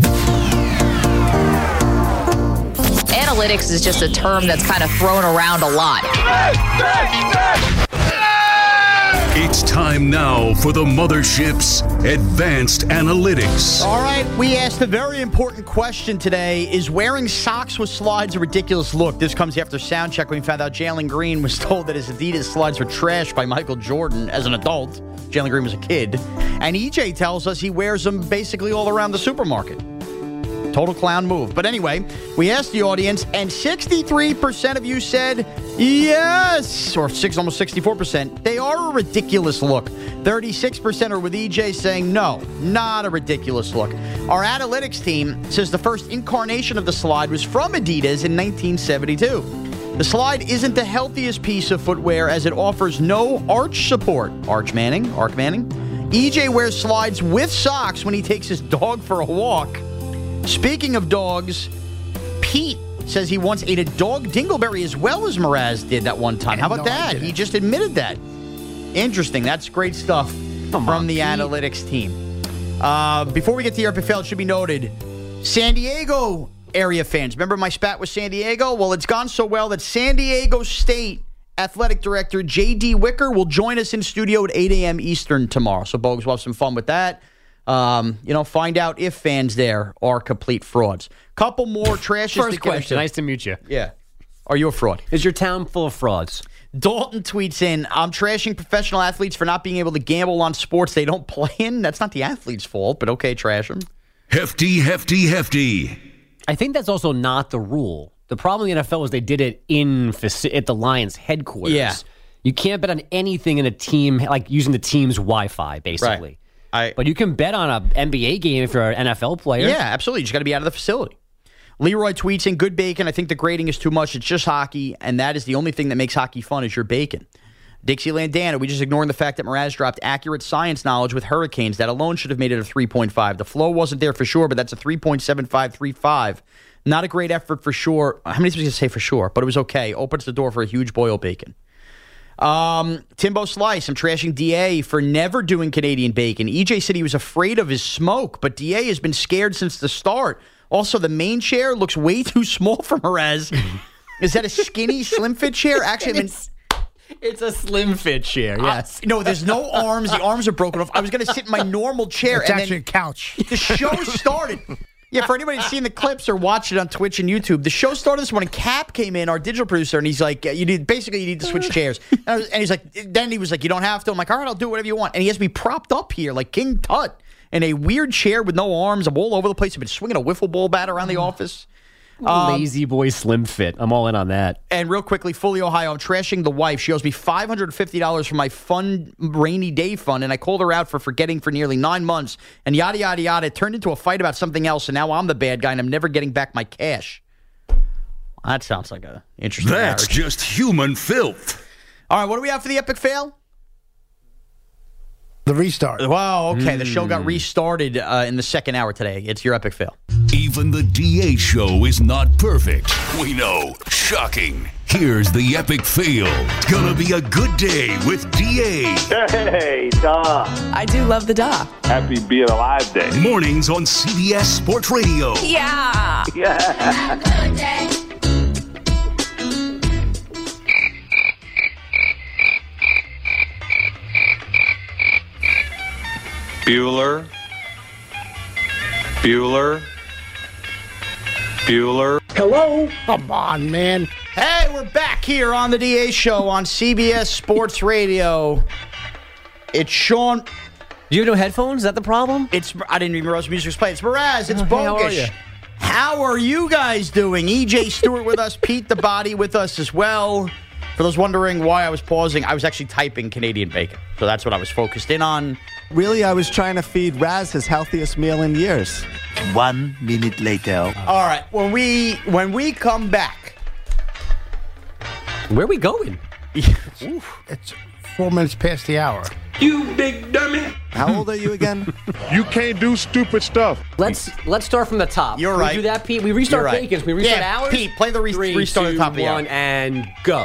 Analytics is just a term that's kind of thrown around a lot. It's time now for the Mothership's Advanced Analytics. All right, we asked a very important question today. Is wearing socks with slides a ridiculous look? This comes after sound check when we found out Jalen Green was told that his Adidas slides were trashed by Michael Jordan as an adult. Jalen Green was a kid. And EJ tells us he wears them basically all around the supermarket. Total clown move. But anyway, we asked the audience, and 63% of you said yes, or almost 64%. They are a ridiculous look. 36% are with EJ saying no, not a ridiculous look. Our analytics team says the first incarnation of the slide was from Adidas in 1972. The slide isn't the healthiest piece of footwear as it offers no arch support. Arch Manning. EJ wears slides with socks when he takes his dog for a walk. Speaking of dogs, Pete says he once ate a dog dingleberry as well as Mraz did that one time. How about that? He just admitted that. Interesting. That's great stuff from the analytics team. Before we get to the Epic Fail, it should be noted, San Diego area fans. Remember my spat with San Diego? Well, it's gone so well that San Diego State Athletic Director J.D. Wicker will join us in studio at 8 a.m. Eastern tomorrow. So, Bogues, we'll have some fun with that. Find out if fans there are complete frauds. Couple more trashes. First question. Nice to meet you. Yeah. Are you a fraud? Is your town full of frauds? Dalton tweets in, I'm trashing professional athletes for not being able to gamble on sports they don't play in. That's not the athlete's fault, but okay, trash them. Hefty. I think that's also not the rule. The problem in the NFL was they did it at the Lions headquarters. Yeah. You can't bet on anything in a team, like using the team's Wi-Fi, basically. Right. But you can bet on an NBA game if you're an NFL player. Yeah, absolutely. You just got to be out of the facility. Leroy tweets in, good bacon. I think the grading is too much. It's just hockey, and that is the only thing that makes hockey fun is your bacon. Dixieland Dan, are we just ignoring the fact that Mraz dropped accurate science knowledge with hurricanes? That alone should have made it a 3.5. The flow wasn't there for sure, but that's a 3.7535. Not a great effort for sure. How many times did you say for sure? But it was okay. Opens the door for a huge boil bacon. Timbo Slice, I'm trashing DA for never doing Canadian bacon. EJ said he was afraid of his smoke, but DA has been scared since the start. Also, the main chair looks way too small for Mraz. Is that a skinny, slim fit chair? Actually, it's a slim fit chair, yes. No, there's no arms. The arms are broken off. I was going to sit in my normal chair. It's actually a couch. The show started. Yeah, for anybody who's seen the clips or watched it on Twitch and YouTube, the show started this morning. Cap came in, our digital producer, and he's like, you need to switch chairs. And he was like, you don't have to. I'm like, all right, I'll do whatever you want. And he has me propped up here like King Tut in a weird chair with no arms. I'm all over the place. I've been swinging a wiffle ball bat around the office. Lazy boy slim fit. I'm all in on that. And real quickly, Fully, Ohio, I'm trashing the wife. She owes me $550 for my fun rainy day fund, and I called her out for forgetting for nearly 9 months, and yada, yada, yada. It turned into a fight about something else, and now I'm the bad guy, and I'm never getting back my cash. That sounds like an interesting That's marriage. just human filth. All right, what do we have for the epic fail? The restart. Wow, okay. The show got restarted in the second hour today. It's your epic fail. Even the DA show is not perfect. We know. Shocking. Here's the epic fail. It's gonna be a good day with DA. Hey, Da. I do love the Da. Happy Being Alive Day. Mornings on CBS Sports Radio. Yeah. Yeah. Bueller. Bueller. Bueller. Hello? Come on, man. Hey, we're back here on the DA Show on CBS Sports Radio. It's Sean. Do you have no headphones? Is that the problem? I didn't even realize music was playing. It's Mraz. It's Bogish. How are you? How are you guys doing? EJ Stewart with us. Pete the Body with us as well. For those wondering why I was pausing, I was actually typing Canadian bacon. So that's what I was focused in on. Really, I was trying to feed Raz his healthiest meal in years. 1 minute later. All right. When we come back. Where are we going? It's 4 minutes past the hour. You big dummy. How old are you again? You can't do stupid stuff. Let's start from the top. You're Can right. We do that, Pete? We restart You're right. bacon. We restart Yeah, hours? Pete, play the restart at the top of the hour. 3, 2, 1, and go.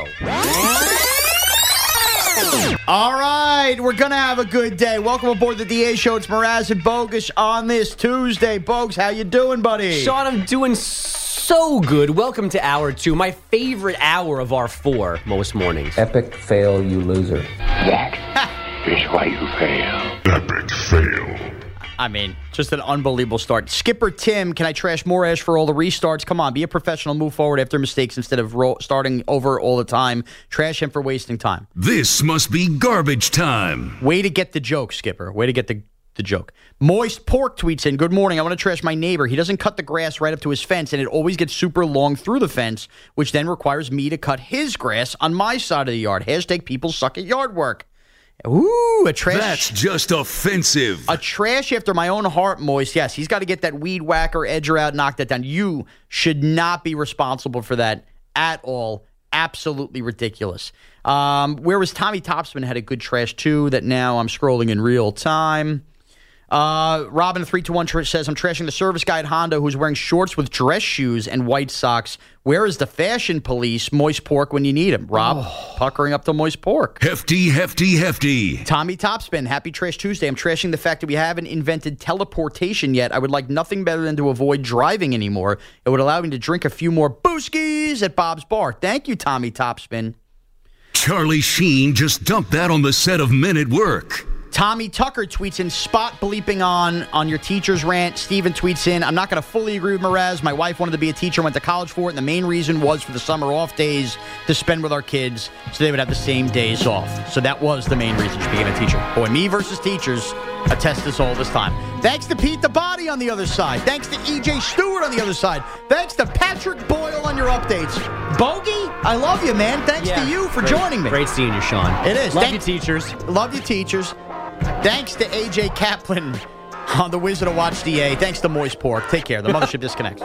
All right, we're going to have a good day. Welcome aboard the DA Show. It's Mraz and Bogish on this Tuesday. Bogues, how you doing, buddy? Sean, I'm doing so good. Welcome to hour 2, my favorite hour of our 4 most mornings. Epic fail, you loser. That is why you fail. Epic fail. I mean, just an unbelievable start. Skipper Tim, can I trash Morash for all the restarts? Come on, be a professional, move forward after mistakes instead of starting over all the time. Trash him for wasting time. This must be garbage time. Way to get the joke, Skipper. Way to get the joke. Moist Pork tweets in, good morning. I want to trash my neighbor. He doesn't cut the grass right up to his fence, and it always gets super long through the fence, which then requires me to cut his grass on my side of the yard. Hashtag people suck at yard work. Ooh, a trash. That's just offensive. A trash after my own heart, Moist. Yes, he's got to get that weed whacker, edger out, knock that down. You should not be responsible for that at all. Absolutely ridiculous. Whereas Tommy Topsman had a good trash too that now I'm scrolling in real time. Robin 321 says, I'm trashing the service guy at Honda who's wearing shorts with dress shoes and white socks. Where is the fashion police, Moist Pork, when you need him? Rob, puckering up to Moist Pork. Hefty, hefty, hefty. Tommy Topspin, happy Trash Tuesday. I'm trashing the fact that we haven't invented teleportation yet. I would like nothing better than to avoid driving anymore. It would allow me to drink a few more booskies at Bob's Bar. Thank you, Tommy Topspin. Charlie Sheen just dumped that on the set of Men at Work. Tommy Tucker tweets in, spot bleeping on your teacher's rant. Steven tweets in, I'm not going to fully agree with Mraz. My wife wanted to be a teacher, went to college for it, and the main reason was for the summer off days to spend with our kids so they would have the same days off. So that was the main reason she became a teacher. Boy, me versus teachers attest this all this time. Thanks to Pete the Body on the other side. Thanks to EJ Stewart on the other side. Thanks to Patrick Boyle on your updates. Bogey, I love you, man. Thanks to you for joining me. Great seeing you, Sean. It is. Love you, teachers. Love you, teachers. Thanks to AJ Kaplan on the Wizard of Watch DA. Thanks to Moist Pork. Take care. The Mothership disconnects.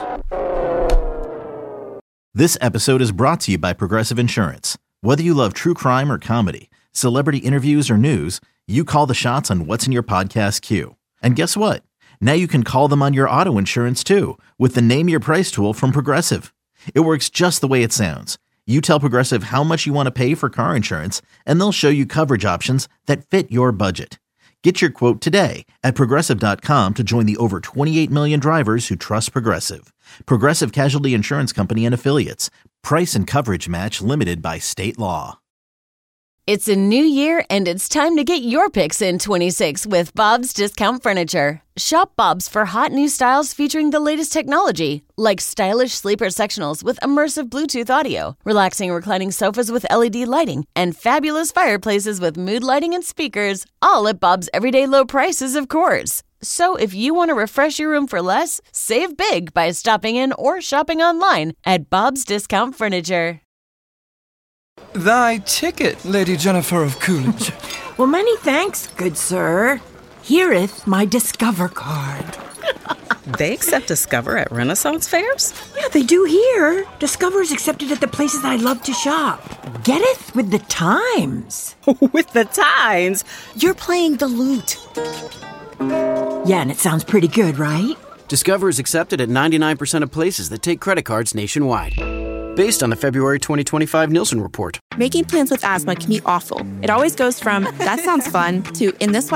This episode is brought to you by Progressive Insurance. Whether you love true crime or comedy, celebrity interviews or news, you call the shots on what's in your podcast queue. And guess what? Now you can call them on your auto insurance too with the Name Your Price tool from Progressive. It works just the way it sounds. You tell Progressive how much you want to pay for car insurance, and they'll show you coverage options that fit your budget. Get your quote today at Progressive.com to join the over 28 million drivers who trust Progressive. Progressive Casualty Insurance Company and Affiliates. Price and coverage match limited by state law. It's a new year, and it's time to get your picks in 26 with Bob's Discount Furniture. Shop Bob's for hot new styles featuring the latest technology, like stylish sleeper sectionals with immersive Bluetooth audio, relaxing reclining sofas with LED lighting, and fabulous fireplaces with mood lighting and speakers, all at Bob's everyday low prices, of course. So if you want to refresh your room for less, save big by stopping in or shopping online at Bob's Discount Furniture. Thy ticket, Lady Jennifer of Coolidge. Well, many thanks, good sir. Here'th my Discover card. They accept Discover at Renaissance fairs? Yeah, they do here. Discover's accepted at the places I love to shop. Getteth with the times. With the times? You're playing the lute. Yeah, and it sounds pretty good, right? Discover is accepted at 99% of places that take credit cards nationwide. Based on the February 2025 Nielsen report. Making plans with asthma can be awful. It always goes from, that sounds fun, to, in this weather,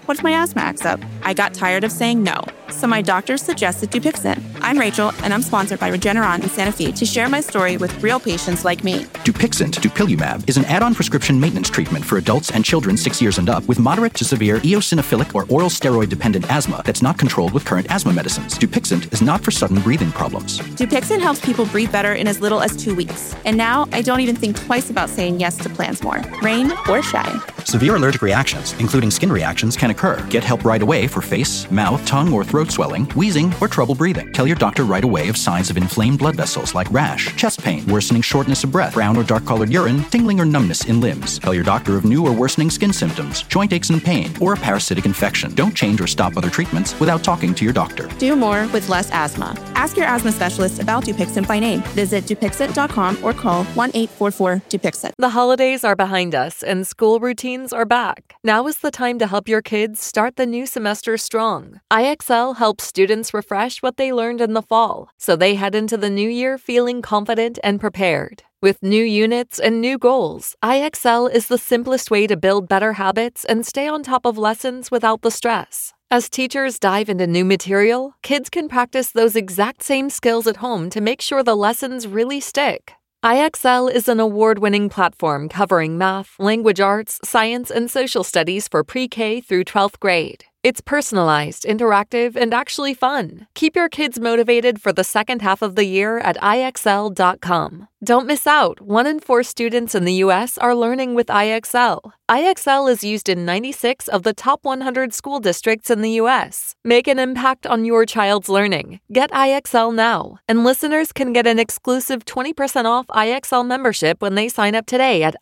What's my asthma acts up? I got tired of saying no, so my doctor suggested Dupixent. I'm Rachel, and I'm sponsored by Regeneron in Santa Fe to share my story with real patients like me. Dupixent, dupilumab, is an add-on prescription maintenance treatment for adults and children 6 years and up with moderate to severe eosinophilic or oral steroid-dependent asthma that's not controlled with current asthma medicines. Dupixent is not for sudden breathing problems. Dupixent helps people breathe better in as little as 2 weeks. And now I don't even think twice about saying yes to plans more, rain or shine. Severe allergic reactions, including skin reactions, can occur. Get help right away for face, mouth, tongue, or throat swelling, wheezing, or trouble breathing. Tell your doctor right away of signs of inflamed blood vessels like rash, chest pain, worsening shortness of breath, brown or dark-colored urine, tingling or numbness in limbs. Tell your doctor of new or worsening skin symptoms, joint aches and pain, or a parasitic infection. Don't change or stop other treatments without talking to your doctor. Do more with less asthma. Ask your asthma specialist about Dupixent by name. Visit Dupixent.com or call 1-844-DUPIXENT. The holidays are behind us and school routines are back. Now is the time to help your kids start the new semester strong. IXL helps students refresh what they learned in the fall, so they head into the new year feeling confident and prepared. With new units and new goals, IXL is the simplest way to build better habits and stay on top of lessons without the stress. As teachers dive into new material, kids can practice those exact same skills at home to make sure the lessons really stick. IXL is an award-winning platform covering math, language arts, science, and social studies for pre-K through 12th grade. It's personalized, interactive, and actually fun. Keep your kids motivated for the second half of the year at IXL.com. Don't miss out. 1 in 4 students in the U.S. are learning with IXL. IXL is used in 96 of the top 100 school districts in the U.S. Make an impact on your child's learning. Get IXL now. And listeners can get an exclusive 20% off IXL membership when they sign up today at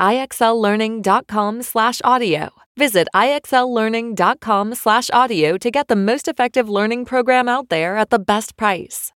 IXLlearning.com/audio. Visit IXLlearning.com/audio to get the most effective learning program out there at the best price.